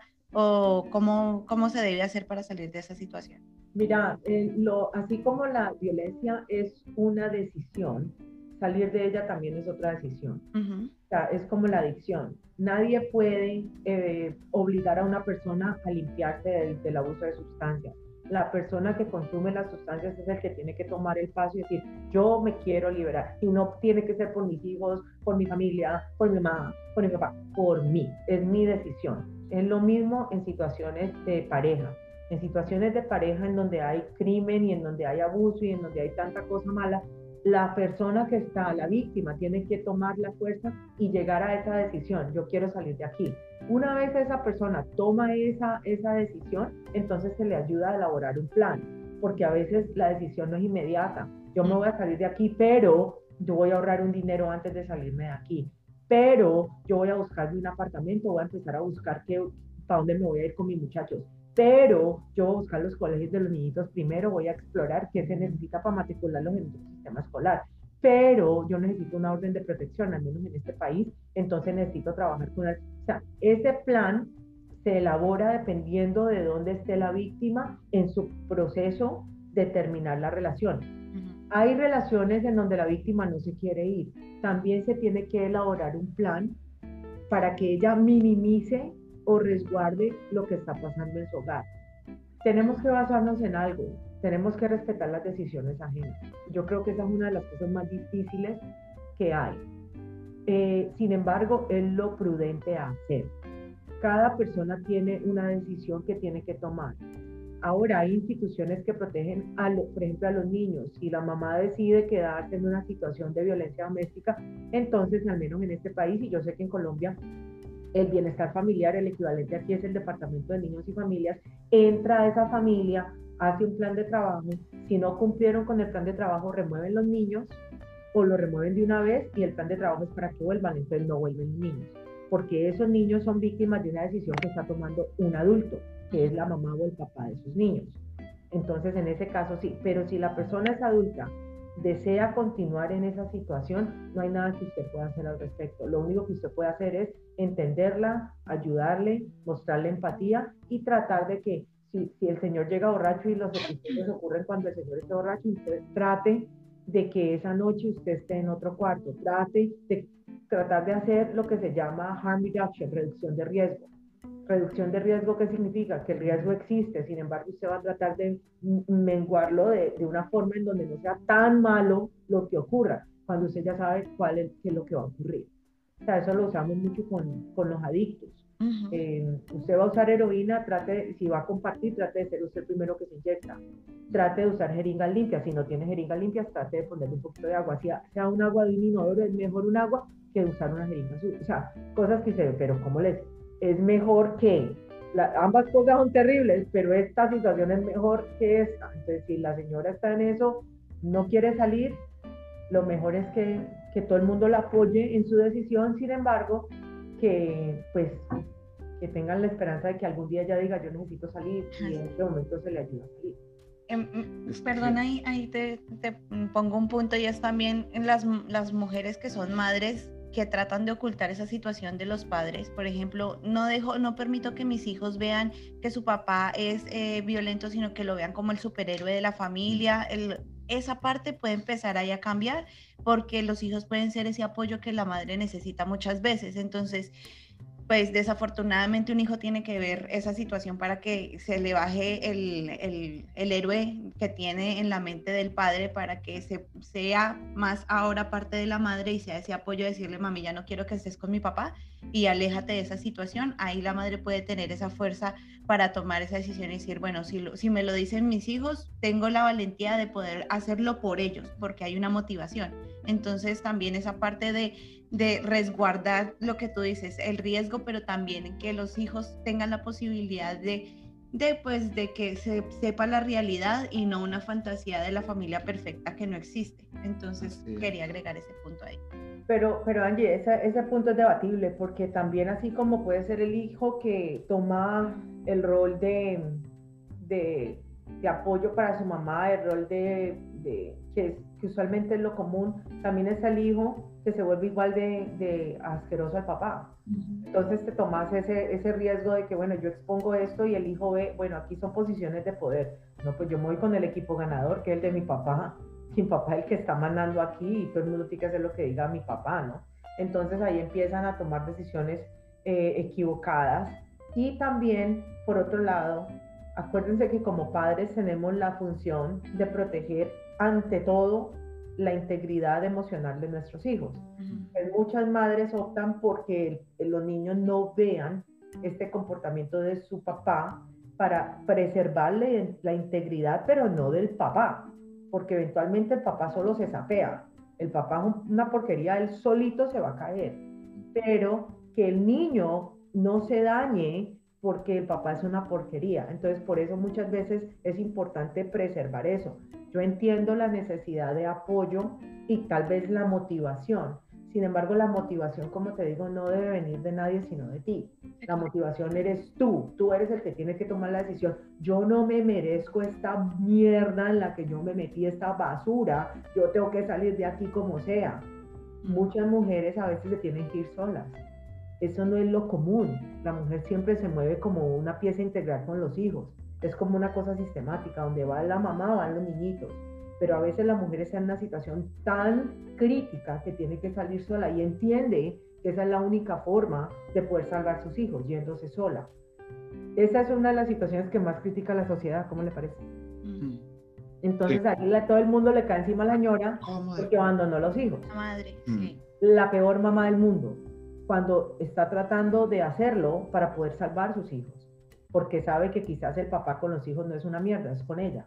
o cómo, cómo se debe hacer para salir de esa situación? Mira, eh, lo, así como la violencia es una decisión, salir de ella también es otra decisión. Uh-huh. O sea, es como la adicción. Nadie puede eh, obligar a una persona a limpiarse del, del abuso de sustancias. La persona que consume las sustancias es el que tiene que tomar el paso y decir, yo me quiero liberar. Y no tiene que ser por mis hijos, por mi familia, por mi mamá, por mi papá, por mí. Es mi decisión. Es lo mismo en situaciones de pareja. En situaciones de pareja en donde hay crimen y en donde hay abuso y en donde hay tanta cosa mala, la persona que está, la víctima, tiene que tomar la fuerza y llegar a esa decisión. Yo quiero salir de aquí. Una vez esa persona toma esa, esa decisión, entonces se le ayuda a elaborar un plan, porque a veces la decisión no es inmediata. Yo me voy a salir de aquí, pero yo voy a ahorrar un dinero antes de salirme de aquí. Pero yo voy a buscarme un apartamento, voy a empezar a buscar qué, para dónde me voy a ir con mis muchachos. Pero yo voy a buscar los colegios de los niñitos primero, voy a explorar qué se necesita para matricularlos en el sistema escolar. Pero yo necesito una orden de protección, al menos en este país, entonces necesito trabajar con él. O sea, ese plan se elabora dependiendo de dónde esté la víctima en su proceso de terminar la relación. Uh-huh. Hay relaciones en donde la víctima no se quiere ir. También se tiene que elaborar un plan para que ella minimice o resguarde lo que está pasando en su hogar. Tenemos que basarnos en algo, tenemos que respetar las decisiones ajenas. Yo creo que esa es una de las cosas más difíciles que hay. Eh, sin embargo, es lo prudente a hacer. Cada persona tiene una decisión que tiene que tomar. Ahora hay instituciones que protegen, a lo, por ejemplo, a los niños. Si la mamá decide quedarse en una situación de violencia doméstica, entonces, al menos en este país, y yo sé que en Colombia, el bienestar familiar, el equivalente aquí es el Departamento de Niños y Familias, entra a esa familia, hace un plan de trabajo. Si no cumplieron con el plan de trabajo, remueven los niños o lo remueven de una vez y el plan de trabajo es para que vuelvan, entonces no vuelven los niños. Porque esos niños son víctimas de una decisión que está tomando un adulto, que es la mamá o el papá de sus niños. Entonces, en ese caso sí, pero si la persona es adulta, desea continuar en esa situación, no hay nada que usted pueda hacer al respecto. Lo único que usted puede hacer es entenderla, ayudarle, mostrarle empatía y tratar de que si, si el señor llega borracho y los episodios ocurren cuando el señor está borracho, usted trate de que esa noche usted esté en otro cuarto, trate de tratar de hacer lo que se llama harm reduction, reducción de riesgo. Reducción de riesgo, ¿qué significa? Que el riesgo existe, sin embargo usted va a tratar de menguarlo de, de una forma en donde no sea tan malo lo que ocurra, cuando usted ya sabe cuál es, qué es lo que va a ocurrir. O sea, eso lo usamos mucho con, con los adictos. Ujú. Eh, usted va a usar heroína, trate, si va a compartir, trate de ser usted el primero que se inyecta. Trate de usar jeringas limpias. Si no tiene jeringas limpias, trate de ponerle un poquito de agua. Si sea un agua de un inodoro, es mejor un agua que usar una jeringa. O sea, cosas que se ven, pero ¿cómo les? Es mejor que, la, ambas cosas son terribles, pero esta situación es mejor que esta. Entonces, si la señora está en eso, no quiere salir, lo mejor es que, que todo el mundo la apoye en su decisión. Sin embargo, que pues que tengan la esperanza de que algún día ella diga yo necesito salir y en este momento se le ayuda a salir. Eh, perdona, ahí, ahí te, te pongo un punto, y es también en las, las mujeres que son madres que tratan de ocultar esa situación de los padres. Por ejemplo, no dejo, no permito que mis hijos vean que su papá es eh, violento, sino que lo vean como el superhéroe de la familia. El, esa parte puede empezar ahí a cambiar, porque los hijos pueden ser ese apoyo que la madre necesita muchas veces. Entonces, pues desafortunadamente un hijo tiene que ver esa situación para que se le baje el, el, el héroe que tiene en la mente del padre, para que se, sea más ahora parte de la madre y sea ese apoyo de decirle, mami, ya no quiero que estés con mi papá y aléjate de esa situación. Ahí la madre puede tener esa fuerza para tomar esa decisión y decir, bueno, si, lo, si me lo dicen mis hijos, tengo la valentía de poder hacerlo por ellos, porque hay una motivación. Entonces también esa parte de, de resguardar lo que tú dices, el riesgo, pero también que los hijos tengan la posibilidad de, de, pues, de que se sepa la realidad y no una fantasía de la familia perfecta que no existe. Entonces sí, quería agregar ese punto ahí. Pero, pero Angie, ese, ese punto es debatible, porque también así como puede ser el hijo que toma el rol de, de, de apoyo para su mamá, el rol de, de que, es, que usualmente es lo común, también es el hijo que se vuelve igual de, de asqueroso al papá. Entonces te tomas ese, ese riesgo de que, bueno, yo expongo esto y el hijo ve, bueno, aquí son posiciones de poder. No, pues yo me voy con el equipo ganador, que es el de mi papá. Mi papá es el que está mandando aquí y todo el mundo tiene que hacer lo que diga mi papá, ¿no? Entonces ahí empiezan a tomar decisiones eh, equivocadas. Y también, por otro lado, acuérdense que como padres tenemos la función de proteger ante todo la integridad emocional de nuestros hijos. Uh-huh. Pues muchas madres optan porque los niños no vean este comportamiento de su papá para preservarle la integridad, pero no del papá, porque eventualmente el papá solo se sapea. El papá es una porquería, él solito se va a caer, pero que el niño no se dañe porque el papá es una porquería. Entonces, por eso muchas veces es importante preservar eso. Yo entiendo la necesidad de apoyo y tal vez la motivación. Sin embargo, la motivación, como te digo, no debe venir de nadie sino de ti. La motivación eres tú. Tú eres el que tiene que tomar la decisión. Yo no me merezco esta mierda en la que yo me metí, esta basura. Yo tengo que salir de aquí como sea. Muchas mujeres a veces se tienen que ir solas. Eso no es lo común. La mujer siempre se mueve como una pieza integral con los hijos. Es como una cosa sistemática, donde va la mamá, van los niñitos. Pero a veces la mujer está en una situación tan crítica que tiene que salir sola y entiende que esa es la única forma de poder salvar a sus hijos, yéndose sola. Esa es una de las situaciones que más critica la sociedad, ¿cómo le parece? Mm. Entonces sí. Ahí la, todo el mundo le cae encima a la señora oh, porque abandonó a los hijos. La madre, mm. sí. La peor mamá del mundo, cuando está tratando de hacerlo para poder salvar a sus hijos, porque sabe que quizás el papá con los hijos no es una mierda, es con ella.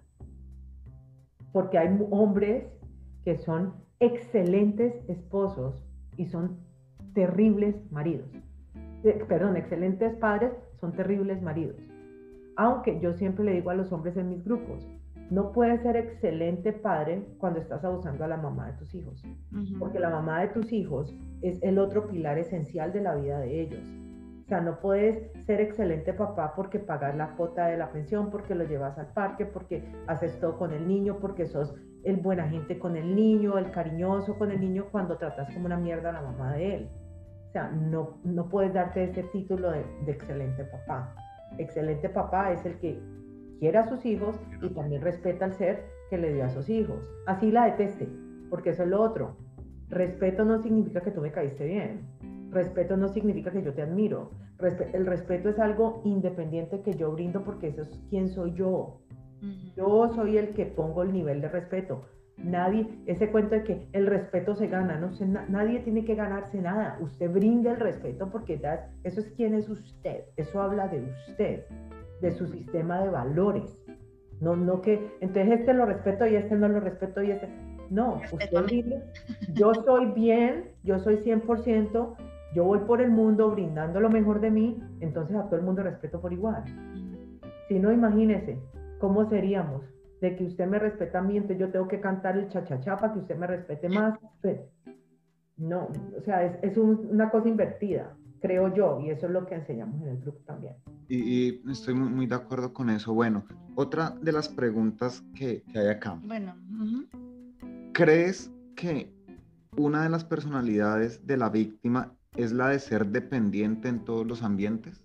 Porque hay hombres que son excelentes esposos y son terribles maridos. Eh, perdón, excelentes padres, son terribles maridos. Aunque yo siempre le digo a los hombres en mis grupos, no puedes ser excelente padre cuando estás abusando a la mamá de tus hijos. Uh-huh. Porque la mamá de tus hijos es el otro pilar esencial de la vida de ellos. O sea, no puedes ser excelente papá porque pagas la cuota de la pensión, porque lo llevas al parque, porque haces todo con el niño, porque sos el buena gente con el niño, el cariñoso con el niño, cuando tratas como una mierda a la mamá de él. O sea, no, no puedes darte ese título de, de excelente papá. Excelente papá es el que quiere a sus hijos y también respeta al ser que le dio a sus hijos. Así la deteste, porque eso es lo otro. Respeto no significa que tú me caíste bien. Respeto no significa que yo te admiro. Respe- el respeto es algo independiente que yo brindo porque eso es quién soy yo. Uh-huh. Yo soy el que pongo el nivel de respeto. Nadie, ese cuento de que el respeto se gana, no sé, na, nadie tiene que ganarse nada. Usted brinda el respeto porque da, eso es quién es usted, eso habla de usted, de su sistema de valores. No, no que, entonces este lo respeto y este no lo respeto y este... No, usted dice, yo soy bien, yo soy cien por ciento, yo voy por el mundo brindando lo mejor de mí, entonces a todo el mundo respeto por igual. Si no, imagínese, ¿cómo seríamos? De que usted me respeta a mí, entonces yo tengo que cantar el cha-cha-cha para que usted me respete más. No, o sea, es, es un, una cosa invertida, creo yo, y eso es lo que enseñamos en el grupo también. Y, y estoy muy, muy de acuerdo con eso. Bueno, otra de las preguntas que, que hay acá. Bueno, uh-huh. ¿Crees que una de las personalidades de la víctima es la de ser dependiente en todos los ambientes?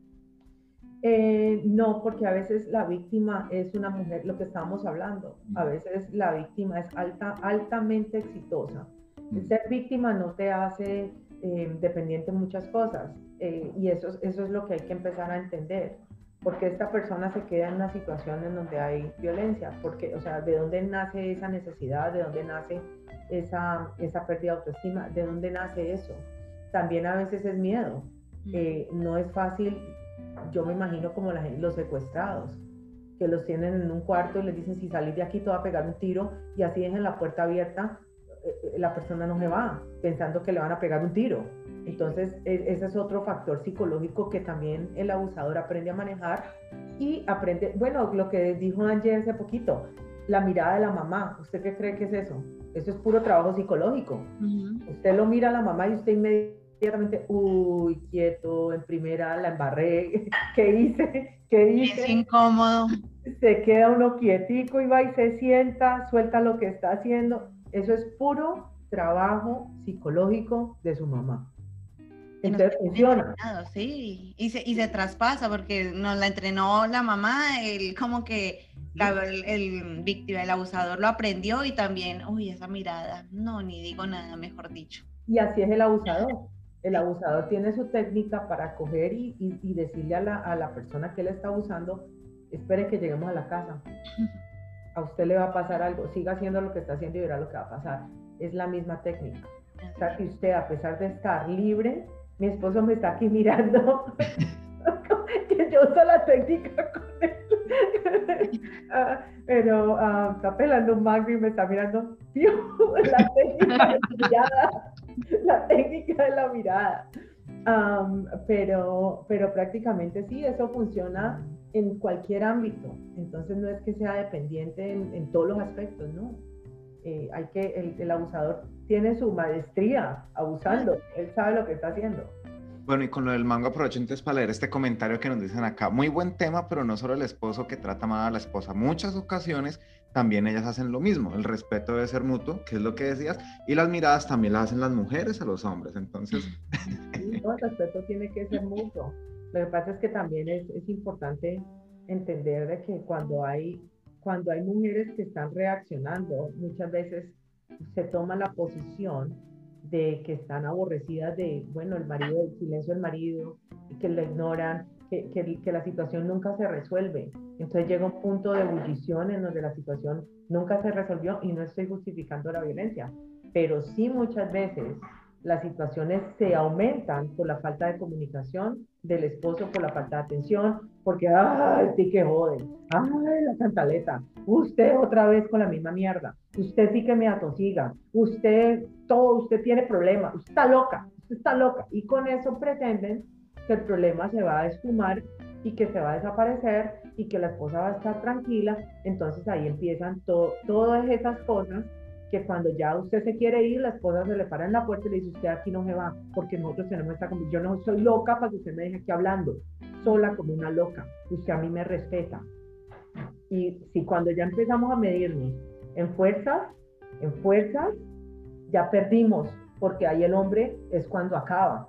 Eh, no, porque a veces la víctima es una mujer, lo que estábamos hablando, a veces la víctima es alta, altamente exitosa. El ser víctima no te hace eh, dependiente en muchas cosas, eh, y eso, eso es lo que hay que empezar a entender, porque esta persona se queda en una situación en donde hay violencia, porque, o sea, ¿de dónde nace esa necesidad? ¿De dónde nace esa, esa pérdida de autoestima? ¿De dónde nace eso? También a veces es miedo, eh, no es fácil. Yo me imagino como la, los secuestrados, que los tienen en un cuarto y les dicen, si salís de aquí te va a pegar un tiro, y así dejen la puerta abierta, eh, la persona no se va, pensando que le van a pegar un tiro. Entonces, es, ese es otro factor psicológico que también el abusador aprende a manejar, y aprende, bueno, lo que dijo Angie hace poquito, la mirada de la mamá. ¿Usted qué cree que es eso? Eso es puro trabajo psicológico. Uh-huh. Usted lo mira a la mamá y usted inmediatamente inmediatamente, uy, quieto, en primera la embarré, ¿qué hice? ¿Qué hice? Es incómodo. Se queda uno quietico y va y se sienta, suelta lo que está haciendo. Eso es puro trabajo psicológico de su mamá. Entonces funciona. Sí, y se, y se traspasa porque nos la entrenó la mamá, el, como que la, el, el víctima, el abusador lo aprendió, y también, uy, esa mirada, no, ni digo nada, mejor dicho. Y así es el abusador. El abusador tiene su técnica para coger y, y, y decirle a la, a la persona que le está abusando, espere que lleguemos a la casa. A usted le va a pasar algo, siga haciendo lo que está haciendo y verá lo que va a pasar. Es la misma técnica. O sea, que usted, a pesar de estar libre, mi esposo me está aquí mirando, que yo uso la técnica con él. uh, pero uh, está pelando un mango y me está mirando. La técnica de la mirada. La técnica de la mirada. Um, pero, pero prácticamente sí, eso funciona en cualquier ámbito. Entonces no es que sea dependiente en, en todos los aspectos, ¿no? Eh, hay que, el, el abusador tiene su maestría abusando, él sabe lo que está haciendo. Bueno, y con lo del mango aprovecho entonces para leer este comentario que nos dicen acá. Muy buen tema, pero no solo el esposo que trata mal a la esposa. Muchas ocasiones también ellas hacen lo mismo. El respeto debe ser mutuo, que es lo que decías, y las miradas también las hacen las mujeres a los hombres. Entonces... Sí, no, el respeto tiene que ser mutuo. Lo que pasa es que también es, es importante entender de que cuando hay, cuando hay mujeres que están reaccionando, muchas veces se toma la posición de que están aborrecidas de, bueno, el marido, el silencio del marido, y que lo ignoran, que, que, que la situación nunca se resuelve. Entonces llega un punto de ebullición en donde la situación nunca se resolvió, y no estoy justificando la violencia, pero sí muchas veces las situaciones se aumentan por la falta de comunicación del esposo, por la falta de atención, porque, ay, sí que joden, ay, la cantaleta, usted otra vez con la misma mierda, usted sí que me atosiga, usted, todo, usted tiene problemas, usted está loca, usted está loca, y con eso pretenden que el problema se va a esfumar y que se va a desaparecer y que la esposa va a estar tranquila. Entonces ahí empiezan to- todas esas cosas que cuando ya usted se quiere ir, la esposa se le para en la puerta y le dice, usted aquí no se va, porque nosotros tenemos esta conversación. Yo no soy loca para que usted me deje aquí hablando, sola como una loca, usted a mí me respeta. Y si cuando ya empezamos a medirnos en fuerzas, en fuerzas, ya perdimos, porque ahí el hombre es cuando acaba.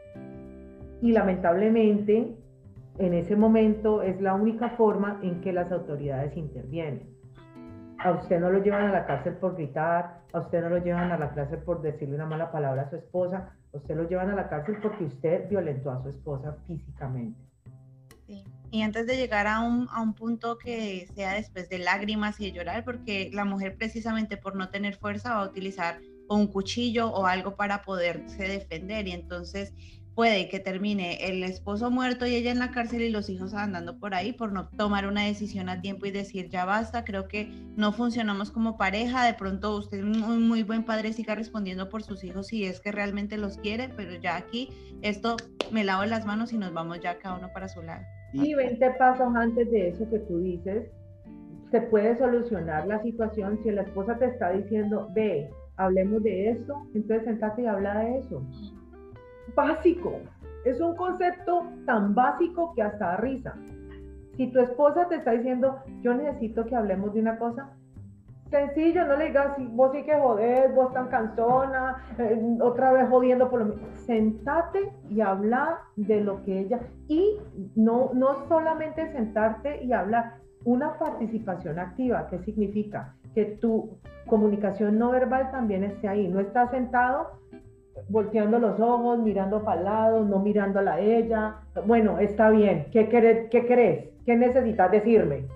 Y lamentablemente, en ese momento es la única forma en que las autoridades intervienen. A usted no lo llevan a la cárcel por gritar, a usted no lo llevan a la cárcel por decirle una mala palabra a su esposa, a usted lo llevan a la cárcel porque usted violentó a su esposa físicamente. Sí. y antes de llegar a un, a un punto que sea después de lágrimas y de llorar, porque la mujer precisamente por no tener fuerza va a utilizar o un cuchillo o algo para poderse defender, y entonces puede que termine el esposo muerto y ella en la cárcel y los hijos andando por ahí por no tomar una decisión a tiempo y decir ya basta, creo que no funcionamos como pareja, de pronto usted es un muy buen padre, siga respondiendo por sus hijos si es que realmente los quiere, pero ya aquí esto me lavo las manos y nos vamos ya cada uno para su lado. Y veinte pasos antes de eso que tú dices, se puede solucionar la situación. Si la esposa te está diciendo, ve, hablemos de esto, entonces sentate y habla de eso. Básico, es un concepto tan básico que hasta da risa. Si tu esposa te está diciendo, yo necesito que hablemos de una cosa, sencillo, no le digas, vos sí que jodés, vos tan cansona, eh, otra vez jodiendo por lo mismo. Sentate y habla de lo que ella, y no, no solamente sentarte y hablar, una participación activa. ¿Qué significa? Que tu comunicación no verbal también esté ahí, no estás sentado volteando los ojos, mirando para el lado, no mirándola a ella. Bueno, está bien, ¿qué querés? ¿Qué, querés? ¿Qué necesitas decirme?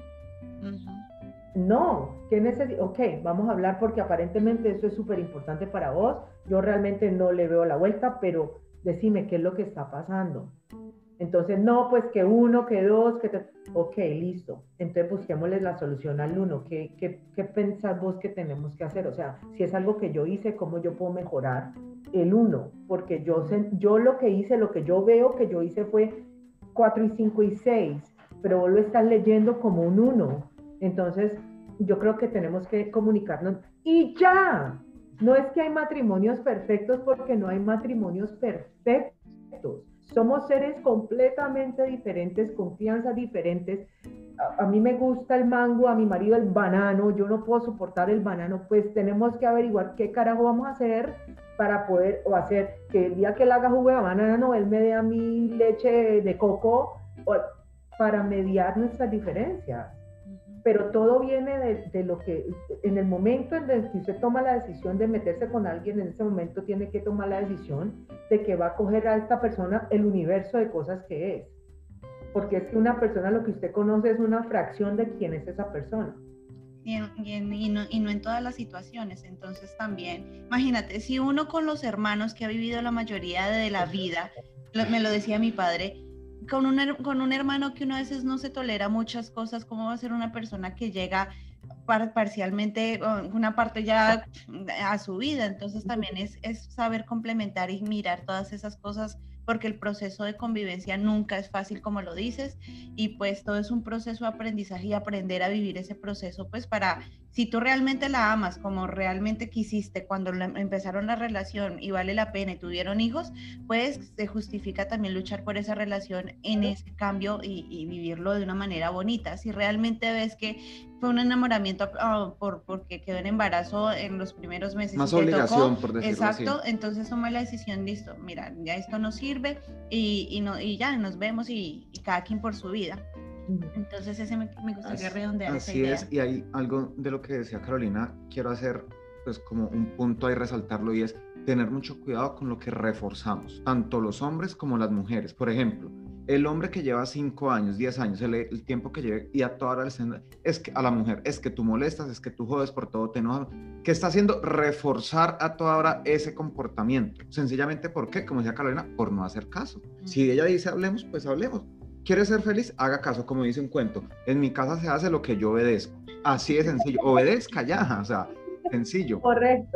Uh-huh. No, ¿qué necesitas? Ok, vamos a hablar porque aparentemente eso es súper importante para vos. Yo realmente no le veo la vuelta, pero decime qué es lo que está pasando. Entonces, no, pues que uno, que dos, que tres. Ok, listo. Entonces busquémosle la solución al uno. ¿Qué, qué, qué pensás vos que tenemos que hacer? O sea, si es algo que yo hice, ¿cómo yo puedo mejorar el uno? Porque yo, sé, yo lo que hice, lo que yo veo que yo hice fue cuatro y cinco y seis, pero vos lo estás leyendo como un uno. Entonces, yo creo que tenemos que comunicarnos. Y ya, no es que hay matrimonios perfectos, porque no hay matrimonios perfectos. Somos seres completamente diferentes, confianzas diferentes. A, a mí me gusta el mango, a mi marido el banano, yo no puedo soportar el banano, pues tenemos que averiguar qué carajo vamos a hacer para poder, o hacer que el día que él haga jugo de banano, él me dé a mí leche de coco, o, para mediar nuestras diferencias. Pero todo viene de, de lo que, en el momento en el que usted toma la decisión de meterse con alguien, en ese momento tiene que tomar la decisión de que va a coger a esta persona el universo de cosas que es. Porque es que una persona, lo que usted conoce es una fracción de quién es esa persona. Y, en, y, en, y, no, y no en todas las situaciones. Entonces también, imagínate, si uno con los hermanos que ha vivido la mayoría de la vida, lo, me lo decía mi padre, Con un, con un hermano que uno a veces no se tolera muchas cosas, ¿cómo va a ser una persona que llega par, parcialmente, una parte ya a su vida? Entonces también es, es saber complementar y mirar todas esas cosas, porque el proceso de convivencia nunca es fácil, como lo dices, y pues todo es un proceso de aprendizaje y aprender a vivir ese proceso, pues para, si tú realmente la amas como realmente quisiste cuando la, empezaron la relación y vale la pena y tuvieron hijos, pues se justifica también luchar por esa relación en ese cambio y, y vivirlo de una manera bonita. Si realmente ves que fue un enamoramiento oh, por, porque quedó en embarazo en los primeros meses. Más obligación, tocó, por decirlo exacto, así. Entonces toma la decisión, listo, mira, ya esto no sirve y, y, no, y ya nos vemos y, y cada quien por su vida. Entonces ese me, me gustaría así, redondear esa idea. Así es, y hay algo de lo que decía Carolina, quiero hacer pues como un punto ahí, resaltarlo, y es tener mucho cuidado con lo que reforzamos, tanto los hombres como las mujeres. Por ejemplo, el hombre que lleva cinco años, diez años, el, el tiempo que lleve, y a toda hora es que a la mujer, es que tú molestas, es que tú jodes por todo, te enojas, que está haciendo reforzar a toda hora ese comportamiento. Sencillamente, ¿por qué? Como decía Carolina, por no hacer caso. Mm. Si ella dice hablemos, pues hablemos. ¿Quieres ser feliz? Haga caso, como dice un cuento. En mi casa se hace lo que yo obedezco. Así de sencillo. Obedezca ya, o sea, sencillo. Correcto.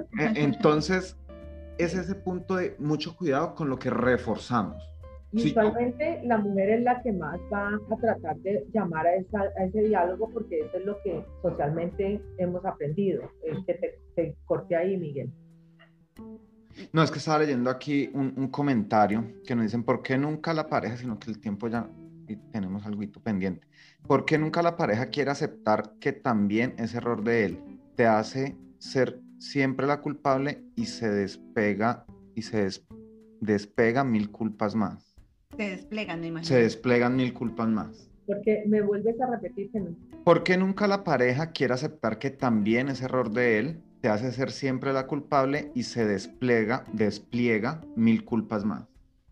Entonces, es ese punto de mucho cuidado con lo que reforzamos. Usualmente sí. La mujer es la que más va a tratar de llamar a, esa, a ese diálogo, porque eso es lo que socialmente hemos aprendido. Es que te, te corté ahí, Miguel. No, es que estaba leyendo aquí un, un comentario que nos dicen, ¿por qué nunca la pareja, sino que el tiempo ya y tenemos algo pendiente, ¿por qué nunca la pareja quiere aceptar que también es error de él? Te hace ser siempre la culpable y se despega y se des, despega mil culpas más. Se desplegan, me imagino. Se desplegan mil culpas más. Porque me vuelves a repetir que no. ¿Por qué nunca la pareja quiere aceptar que también es error de él? Te hace ser siempre la culpable y se despliega, despliega mil culpas más.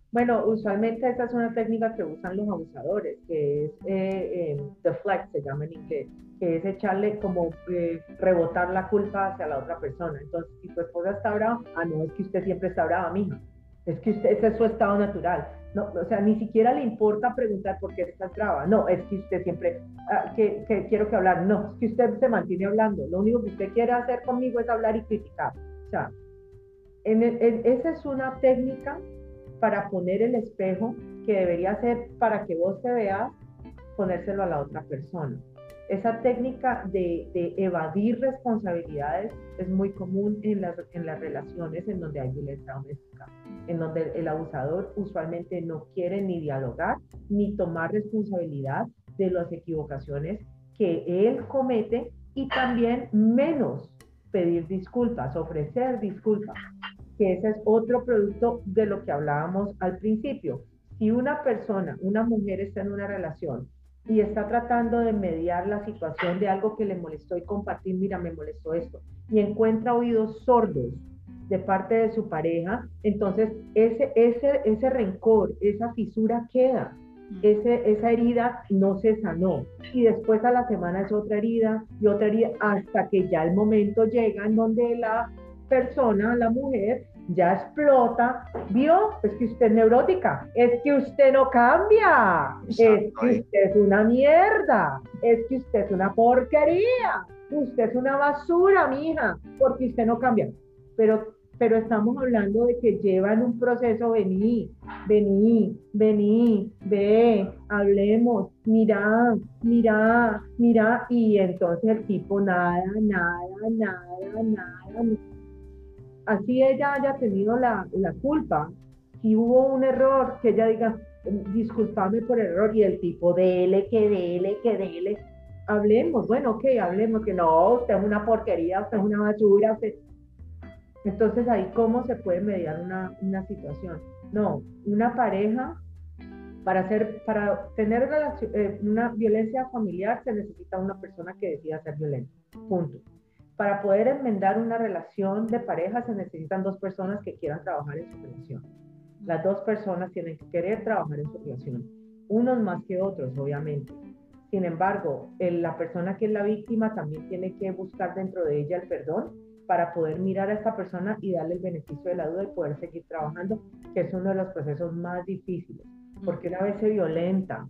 Bueno, usualmente esa es una técnica que usan los abusadores, que es eh, eh, deflect, se llama en inglés, que es echarle como eh, rebotar la culpa hacia la otra persona. Entonces, si tu esposa está brava, ah, no, es que usted siempre está brava, mija. Es que usted, ese es su estado natural. No, o sea, ni siquiera le importa preguntar por qué estás brava. No, es que usted siempre, ah, que, que quiero que hablar. No, es que usted se mantiene hablando. Lo único que usted quiere hacer conmigo es hablar y criticar. O sea, en el, en, esa es una técnica para poner el espejo que debería ser para que vos te veas, ponérselo a la otra persona. Esa técnica de, de evadir responsabilidades es muy común en las, en las relaciones en donde hay violencia doméstica, en donde el abusador usualmente no quiere ni dialogar ni tomar responsabilidad de las equivocaciones que él comete y también menos pedir disculpas, ofrecer disculpas, que ese es otro producto de lo que hablábamos al principio. Si una persona, una mujer está en una relación y está tratando de mediar la situación de algo que le molestó y compartir, mira, me molestó esto, y encuentra oídos sordos de parte de su pareja, entonces ese, ese, ese rencor, esa fisura queda, ese, esa herida no se sanó, y después a la semana es otra herida y otra herida, hasta que ya el momento llega en donde la persona, la mujer, ya explota, ¿vio? Es que usted es neurótica, es que usted no cambia, Exacto. es que usted es una mierda, es que usted es una porquería, usted es una basura, mija, porque usted no cambia. Pero, pero estamos hablando de que llevan un proceso, vení, vení, vení, ve, hablemos, mira, mira, mira, y entonces el tipo nada, nada, nada, nada, así ella haya tenido la, la culpa, si hubo un error, que ella diga, discúlpame por el error, y el tipo, dele, que dele, que dele, hablemos, bueno, ok, hablemos, que no, usted es una porquería, usted es una basura, usted... Entonces ahí, ¿cómo se puede mediar una, una situación? No, una pareja, para, hacer, para tener relación, eh, una violencia familiar, se necesita una persona que decida ser violenta, punto. Para poder enmendar una relación de pareja se necesitan dos personas que quieran trabajar en su relación. Las dos personas tienen que querer trabajar en su relación, unos más que otros, obviamente. Sin embargo, el, la persona que es la víctima también tiene que buscar dentro de ella el perdón para poder mirar a esta persona y darle el beneficio de la duda y poder seguir trabajando, que es uno de los procesos más difíciles, porque una vez se violenta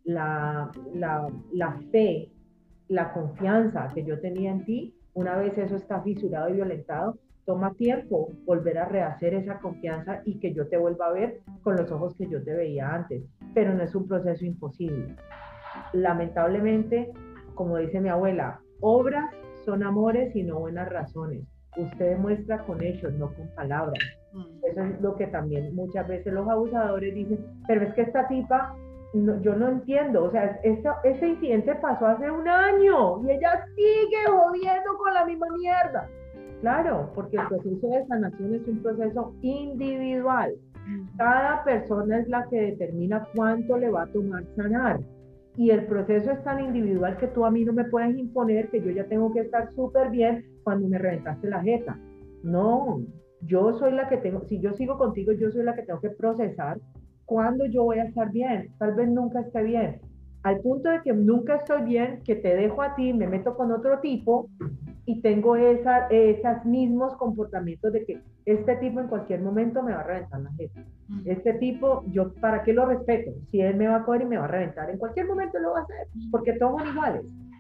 la, la, la fe, la confianza que yo tenía en ti, una vez eso está fisurado y violentado, toma tiempo volver a rehacer esa confianza y que yo te vuelva a ver con los ojos que yo te veía antes, pero no es un proceso imposible. Lamentablemente, como dice mi abuela, obras son amores y no buenas razones. Usted demuestra con hechos, no con palabras. Eso es lo que también muchas veces los abusadores dicen, pero es que esta tipa, no, yo no entiendo, o sea, eso, ese incidente pasó hace un año y ella sigue jodiendo con la misma mierda. Claro, porque el proceso de sanación es un proceso individual. Cada persona es la que determina cuánto le va a tomar sanar. Y el proceso es tan individual que tú a mí no me puedes imponer que yo ya tengo que estar súper bien cuando me reventaste la jeta. No, yo soy la que tengo, si yo sigo contigo, yo soy la que tengo que procesar cuándo yo voy a estar bien. Tal vez nunca esté bien. Al punto de que nunca estoy bien, que te dejo a ti, me meto con otro tipo y tengo esa, esos mismos comportamientos de que este tipo en cualquier momento me va a reventar la jeta. Este tipo, yo, ¿para qué lo respeto? Si él me va a coger y me va a reventar, en cualquier momento lo va a hacer, porque todos son iguales.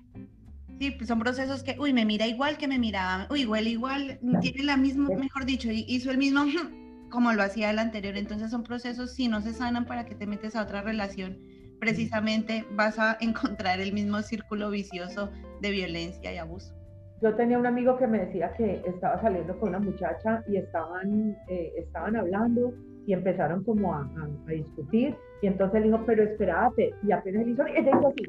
Sí, pues son procesos que, uy, me mira igual que me miraba, uy, igual, igual, tiene la misma, mejor dicho, hizo el mismo como lo hacía el anterior. Entonces son procesos, si no se sanan, para que te metes a otra relación, precisamente vas a encontrar el mismo círculo vicioso de violencia y abuso. Yo tenía un amigo que me decía que estaba saliendo con una muchacha y estaban, eh, estaban hablando y empezaron como a, a, a discutir, y entonces él dijo, pero espérate, y apenas él hizo, ella hizo así,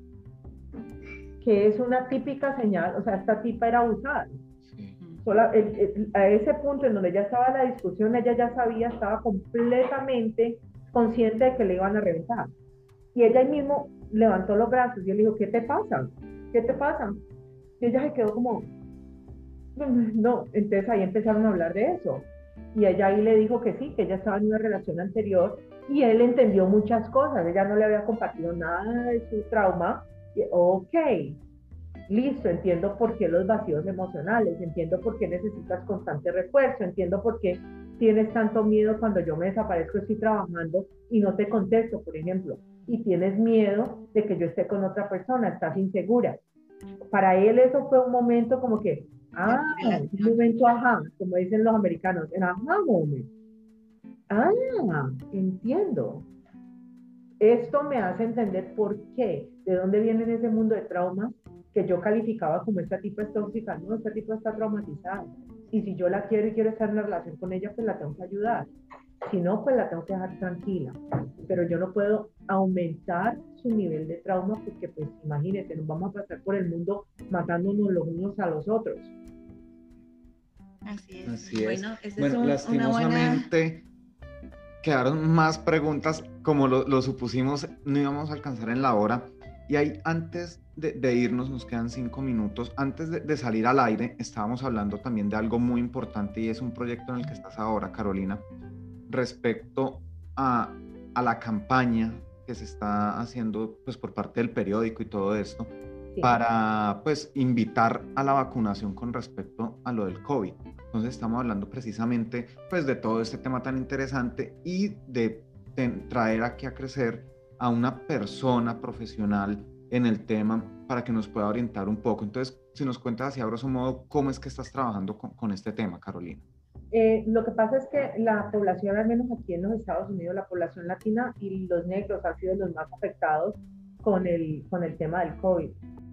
que es una típica señal, o sea, esta tipa era abusada. Sí. Sola, el, el, a ese punto en donde ya estaba la discusión, ella ya sabía, estaba completamente consciente de que le iban a reventar. Y ella ahí mismo levantó los brazos y él dijo, ¿qué te pasa? ¿Qué te pasa? Y ella se quedó como, no, entonces ahí empezaron a hablar de eso. Y ella ahí le dijo que sí, que ella estaba en una relación anterior y él entendió muchas cosas. Ella no le había compartido nada de su trauma. Y, ok, listo, entiendo por qué los vacíos emocionales, entiendo por qué necesitas constante refuerzo, entiendo por qué tienes tanto miedo cuando yo me desaparezco, estoy trabajando y no te contesto, por ejemplo, y tienes miedo de que yo esté con otra persona, estás insegura. Para él eso fue un momento como que, ah, un momento ajá, como dicen los americanos, en ajá moment. Ah, entiendo. Esto me hace entender por qué, de dónde viene ese mundo de traumas que yo calificaba como esta tipa es tóxica. No, esta tipa está traumatizada. Y si yo la quiero y quiero estar en una relación con ella, pues la tengo que ayudar. Si no, pues la tengo que dejar tranquila. Pero yo no puedo aumentar su nivel de trauma porque, pues, imagínense, nos vamos a pasar por el mundo matándonos los unos a los otros. Así es. Así es. Bueno, esa bueno es un, lastimosamente una buena... quedaron más preguntas, como lo, lo supusimos, no íbamos a alcanzar en la hora. Y ahí, antes de, de irnos, nos quedan cinco minutos, antes de, de salir al aire, estábamos hablando también de algo muy importante y es un proyecto en el que estás ahora, Carolina, respecto a, a la campaña que se está haciendo pues, por parte del periódico y todo esto, sí, para pues, invitar a la vacunación con respecto a lo del COVID. Entonces estamos hablando precisamente pues, de todo este tema tan interesante y de, de traer aquí a crecer a una persona profesional en el tema para que nos pueda orientar un poco. Entonces, si nos cuentas así a grosso modo, ¿cómo es que estás trabajando con, con este tema, Carolina? Eh, lo que pasa es que la población, al menos aquí en los Estados Unidos, la población latina y los negros han sido los más afectados con el, con el tema del COVID.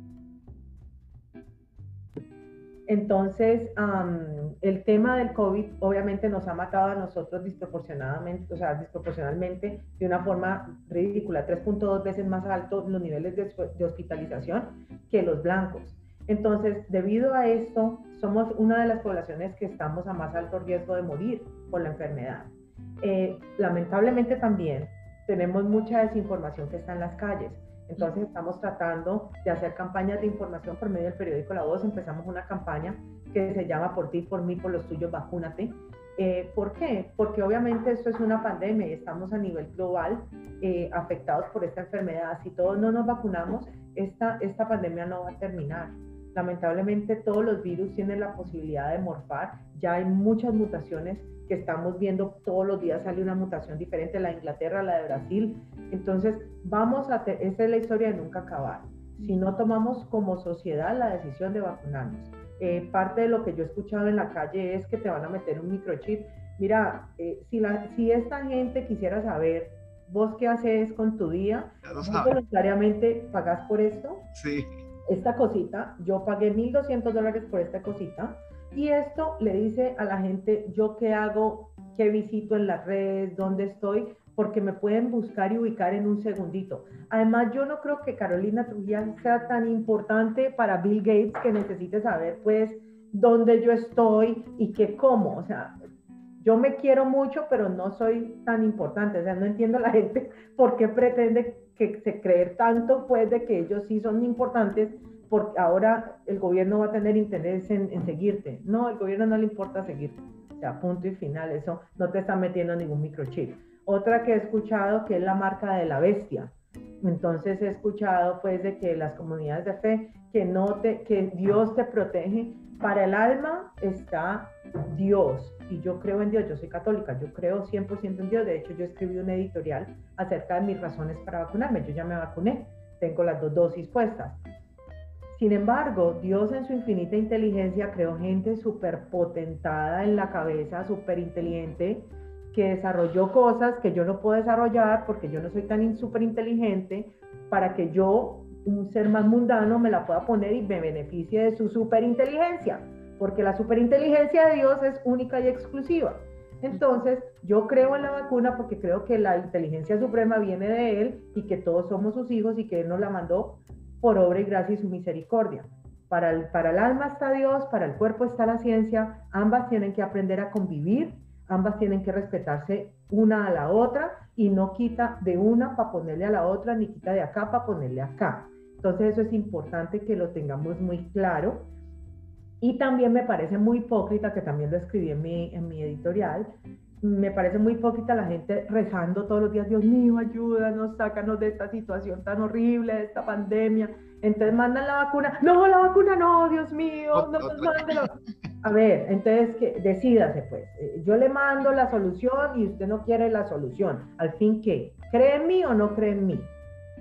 Entonces, um, el tema del COVID obviamente nos ha matado a nosotros desproporcionadamente, o sea, desproporcionalmente de una forma ridícula, tres punto dos veces más alto los niveles de, de hospitalización que los blancos. Entonces, debido a esto, somos una de las poblaciones que estamos a más alto riesgo de morir por la enfermedad. Eh, lamentablemente también tenemos mucha desinformación que está en las calles. Entonces estamos tratando de hacer campañas de información por medio del periódico La Voz. Empezamos una campaña que se llama Por ti, por mí, por los tuyos, vacúnate. Eh, ¿Por qué? Porque obviamente esto es una pandemia y estamos a nivel global eh, afectados por esta enfermedad. Si todos no nos vacunamos, esta, esta pandemia no va a terminar. Lamentablemente todos los virus tienen la posibilidad de morfar. Ya hay muchas mutaciones que estamos viendo, todos los días sale una mutación diferente, la de Inglaterra, la de Brasil. Entonces, vamos a, te- esa es la historia de nunca acabar. Si no tomamos como sociedad la decisión de vacunarnos. Eh, parte de lo que yo he escuchado en la calle es que te van a meter un microchip. Mira, eh, si, la, si esta gente quisiera saber, vos qué haces con tu día, ¿vos voluntariamente pagás por esto? Sí. Esta cosita, yo pagué mil doscientos dólares por esta cosita, y esto le dice a la gente, yo qué hago, qué visito en las redes, dónde estoy, porque me pueden buscar y ubicar en un segundito. Además, yo no creo que Carolina Trujillo sea tan importante para Bill Gates que necesite saber, pues, dónde yo estoy y qué como. O sea, yo me quiero mucho, pero no soy tan importante. O sea, no entiendo a la gente por qué pretende que se creer tanto, pues, de que ellos sí son importantes, porque ahora el gobierno va a tener interés en, en seguirte. No, el gobierno no le importa seguirte. O sea, punto y final, eso no te está metiendo ningún microchip. Otra que he escuchado que es la marca de la bestia. Entonces he escuchado pues de que las comunidades de fe, que, no te, que Dios te protege. Para el alma está Dios, y yo creo en Dios, yo soy católica, yo creo cien por ciento en Dios. De hecho, yo escribí un editorial acerca de mis razones para vacunarme. Yo ya me vacuné, tengo las dos dosis puestas. Sin embargo, Dios en su infinita inteligencia creó gente súper potentada en la cabeza, súper inteligente, que desarrolló cosas que yo no puedo desarrollar porque yo no soy tan súper inteligente, para que yo, un ser más mundano, me la pueda poner y me beneficie de su súper inteligencia, porque la súper inteligencia de Dios es única y exclusiva. Entonces, yo creo en la vacuna porque creo que la inteligencia suprema viene de Él y que todos somos sus hijos y que Él nos la mandó por obra y gracia y su misericordia. Para el, para el alma está Dios, para el cuerpo está la ciencia. Ambas tienen que aprender a convivir, ambas tienen que respetarse una a la otra, y no quita de una para ponerle a la otra, ni quita de acá para ponerle acá. Entonces eso es importante que lo tengamos muy claro. Y también me parece muy hipócrita, que también lo escribí en mi, en mi editorial, me parece muy hipócrita la gente rezando todos los días, Dios mío, ayúdanos, sácanos de esta situación tan horrible, de esta pandemia. Entonces mandan la vacuna, no, la vacuna no, Dios mío, no nos manden. A ver, entonces que, decídase pues, yo le mando la solución y usted no quiere la solución. Al fin, ¿qué? ¿Cree en mí o no cree en mí?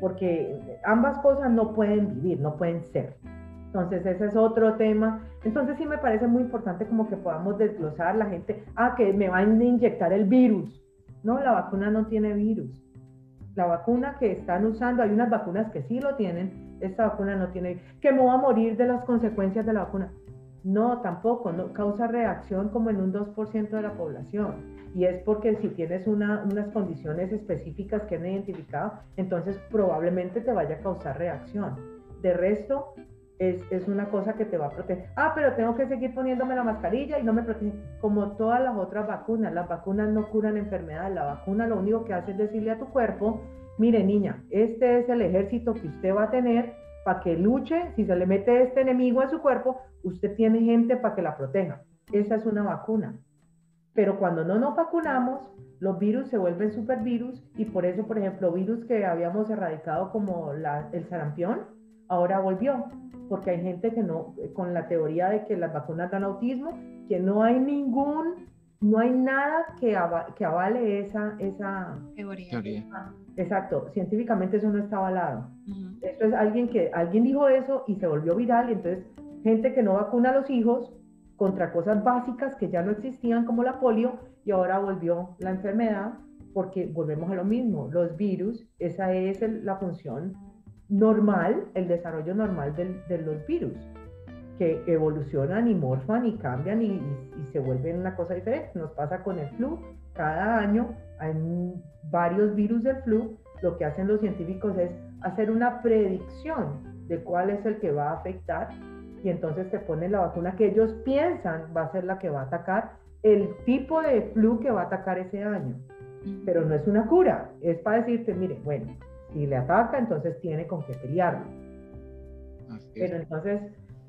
Porque ambas cosas no pueden vivir, no pueden ser. Entonces ese es otro tema. Entonces sí me parece muy importante como que podamos desglosar la gente, ah, que me van a inyectar el virus. No, la vacuna no tiene virus. La vacuna que están usando, hay unas vacunas que sí lo tienen, esta vacuna no tiene virus. Que me voy a morir de las consecuencias de la vacuna. No, tampoco, no causa reacción como en un dos por ciento de la población. Y es porque si tienes una, unas condiciones específicas que han identificado, entonces probablemente te vaya a causar reacción. De resto, Es, es una cosa que te va a proteger. Ah, pero tengo que seguir poniéndome la mascarilla y no me protege. Como todas las otras vacunas, las vacunas no curan enfermedades. La vacuna lo único que hace es decirle a tu cuerpo, mire niña, este es el ejército que usted va a tener para que luche. Si se le mete este enemigo a su cuerpo, usted tiene gente para que la proteja. Esa es una vacuna. Pero cuando no nos vacunamos, los virus se vuelven supervirus y por eso, por ejemplo, virus que habíamos erradicado como la, el sarampión, ahora volvió. Porque hay gente que no, con la teoría de que las vacunas dan autismo, que no hay ningún, no hay nada que, ava, que avale esa, esa teoría. Esa, exacto, científicamente eso no está avalado. Uh-huh. Eso es alguien que, alguien dijo eso y se volvió viral, y entonces gente que no vacuna a los hijos contra cosas básicas que ya no existían como la polio, y ahora volvió la enfermedad, porque volvemos a lo mismo, los virus, esa es el, la función normal, el desarrollo normal del, de los virus, que evolucionan y morfan y cambian y, y, y se vuelven una cosa diferente. Nos pasa con el flu, cada año hay varios virus del flu, lo que hacen los científicos es hacer una predicción de cuál es el que va a afectar y entonces te ponen la vacuna que ellos piensan va a ser la que va a atacar el tipo de flu que va a atacar ese año, pero no es una cura, es para decirte, mire, bueno, si le ataca, entonces tiene con qué pelearlo. Pero entonces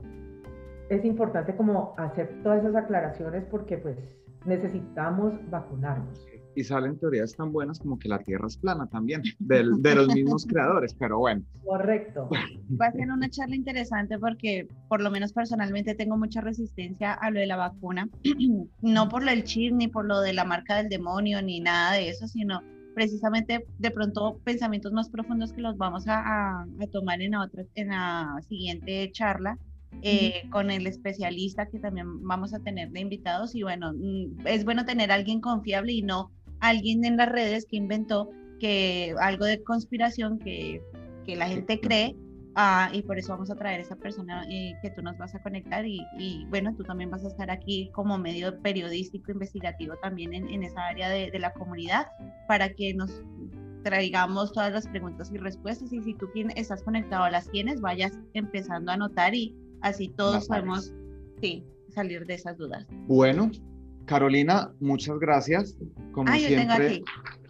es importante como hacer todas esas aclaraciones porque pues necesitamos vacunarnos. Y salen teorías tan buenas como que la Tierra es plana también, del, de los mismos creadores, pero bueno. Correcto. Va a ser una charla interesante porque por lo menos personalmente tengo mucha resistencia a lo de la vacuna, no por el chip, ni por lo de la marca del demonio, ni nada de eso, sino precisamente de pronto pensamientos más profundos que los vamos a, a, a tomar en la, otra, en la siguiente charla eh, uh-huh. con el especialista que también vamos a tener de invitados y bueno, es bueno tener a alguien confiable y no alguien en las redes que inventó que algo de conspiración que, que la gente cree uh, y por eso vamos a traer a esa persona eh, que tú nos vas a conectar y, y bueno, tú también vas a estar aquí como medio periodístico investigativo también en, en esa área de, de la comunidad para que nos traigamos todas las preguntas y respuestas y si tú tienes, estás conectado las tienes, vayas empezando a anotar y así todos podemos sí, salir de esas dudas. Bueno, Carolina, muchas gracias. Como ah, siempre, yo tengo aquí.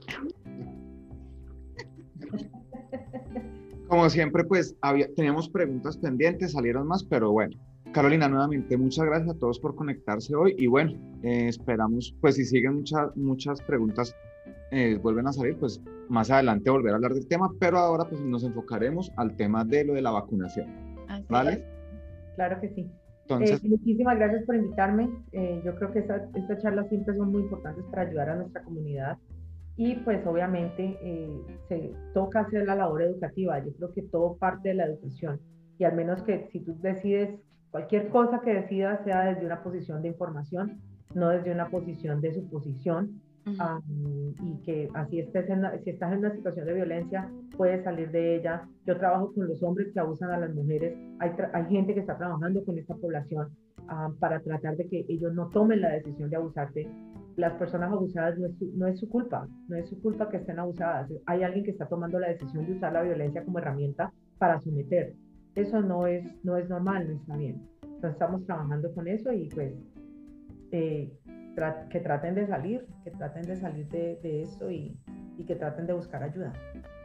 Como siempre, pues había, teníamos preguntas pendientes, salieron más, pero bueno. Carolina, nuevamente, muchas gracias a todos por conectarse hoy y bueno, eh, esperamos, pues si siguen muchas muchas preguntas, eh, vuelven a salir, pues más adelante volver a hablar del tema, pero ahora pues nos enfocaremos al tema de lo de la vacunación. Así ¿Vale? es. Claro que sí. Entonces, eh, muchísimas gracias por invitarme. Eh, yo creo que esta, estas charlas siempre son muy importantes para ayudar a nuestra comunidad. Y pues obviamente eh, se toca hacer la labor educativa. Yo creo que todo parte de la educación. Y al menos que si tú decides, cualquier cosa que decidas sea desde una posición de información, no desde una posición de suposición. Uh-huh. um, y que así estés en, si estás en una situación de violencia, puedes salir de ella. Yo trabajo con los hombres que abusan a las mujeres. Hay, tra- hay gente que está trabajando con esta población um, para tratar de que ellos no tomen la decisión de abusarte. Las personas abusadas no es, su, no es su culpa, no es su culpa que estén abusadas. Hay alguien que está tomando la decisión de usar la violencia como herramienta para someter. Eso no es, no es normal, no está bien. Entonces estamos trabajando con eso y pues eh, tra- que traten de salir, que traten de salir de, de esto y, y que traten de buscar ayuda.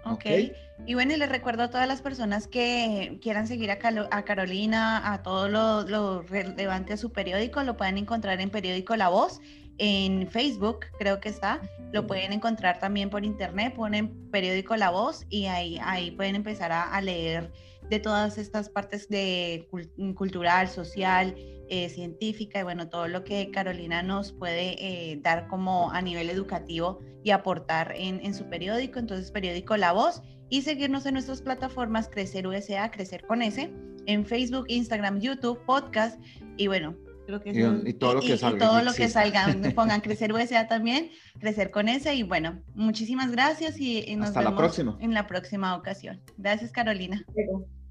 Ok. Ok. Y bueno, y les recuerdo a todas las personas que quieran seguir a, Calo- a Carolina, a todo lo, lo relevante a su periódico, lo pueden encontrar en Periódico La Voz, en Facebook creo que está, lo pueden encontrar también por internet, ponen Periódico La Voz y ahí, ahí pueden empezar a, a leer de todas estas partes de cul- cultural, social, eh, científica y bueno, todo lo que Carolina nos puede eh, dar como a nivel educativo y aportar en, en su periódico. Entonces, Periódico La Voz, y seguirnos en nuestras plataformas Crecer U S A, Crecer con S, en Facebook, Instagram, YouTube, podcast y bueno, creo que Y, eso- y todo lo que y- y salga. todo que lo que exista. salga, pongan Crecer U S A también, Crecer con S y bueno, muchísimas gracias y, y nos Hasta la vemos próxima. en la próxima ocasión. Gracias, Carolina. Luego.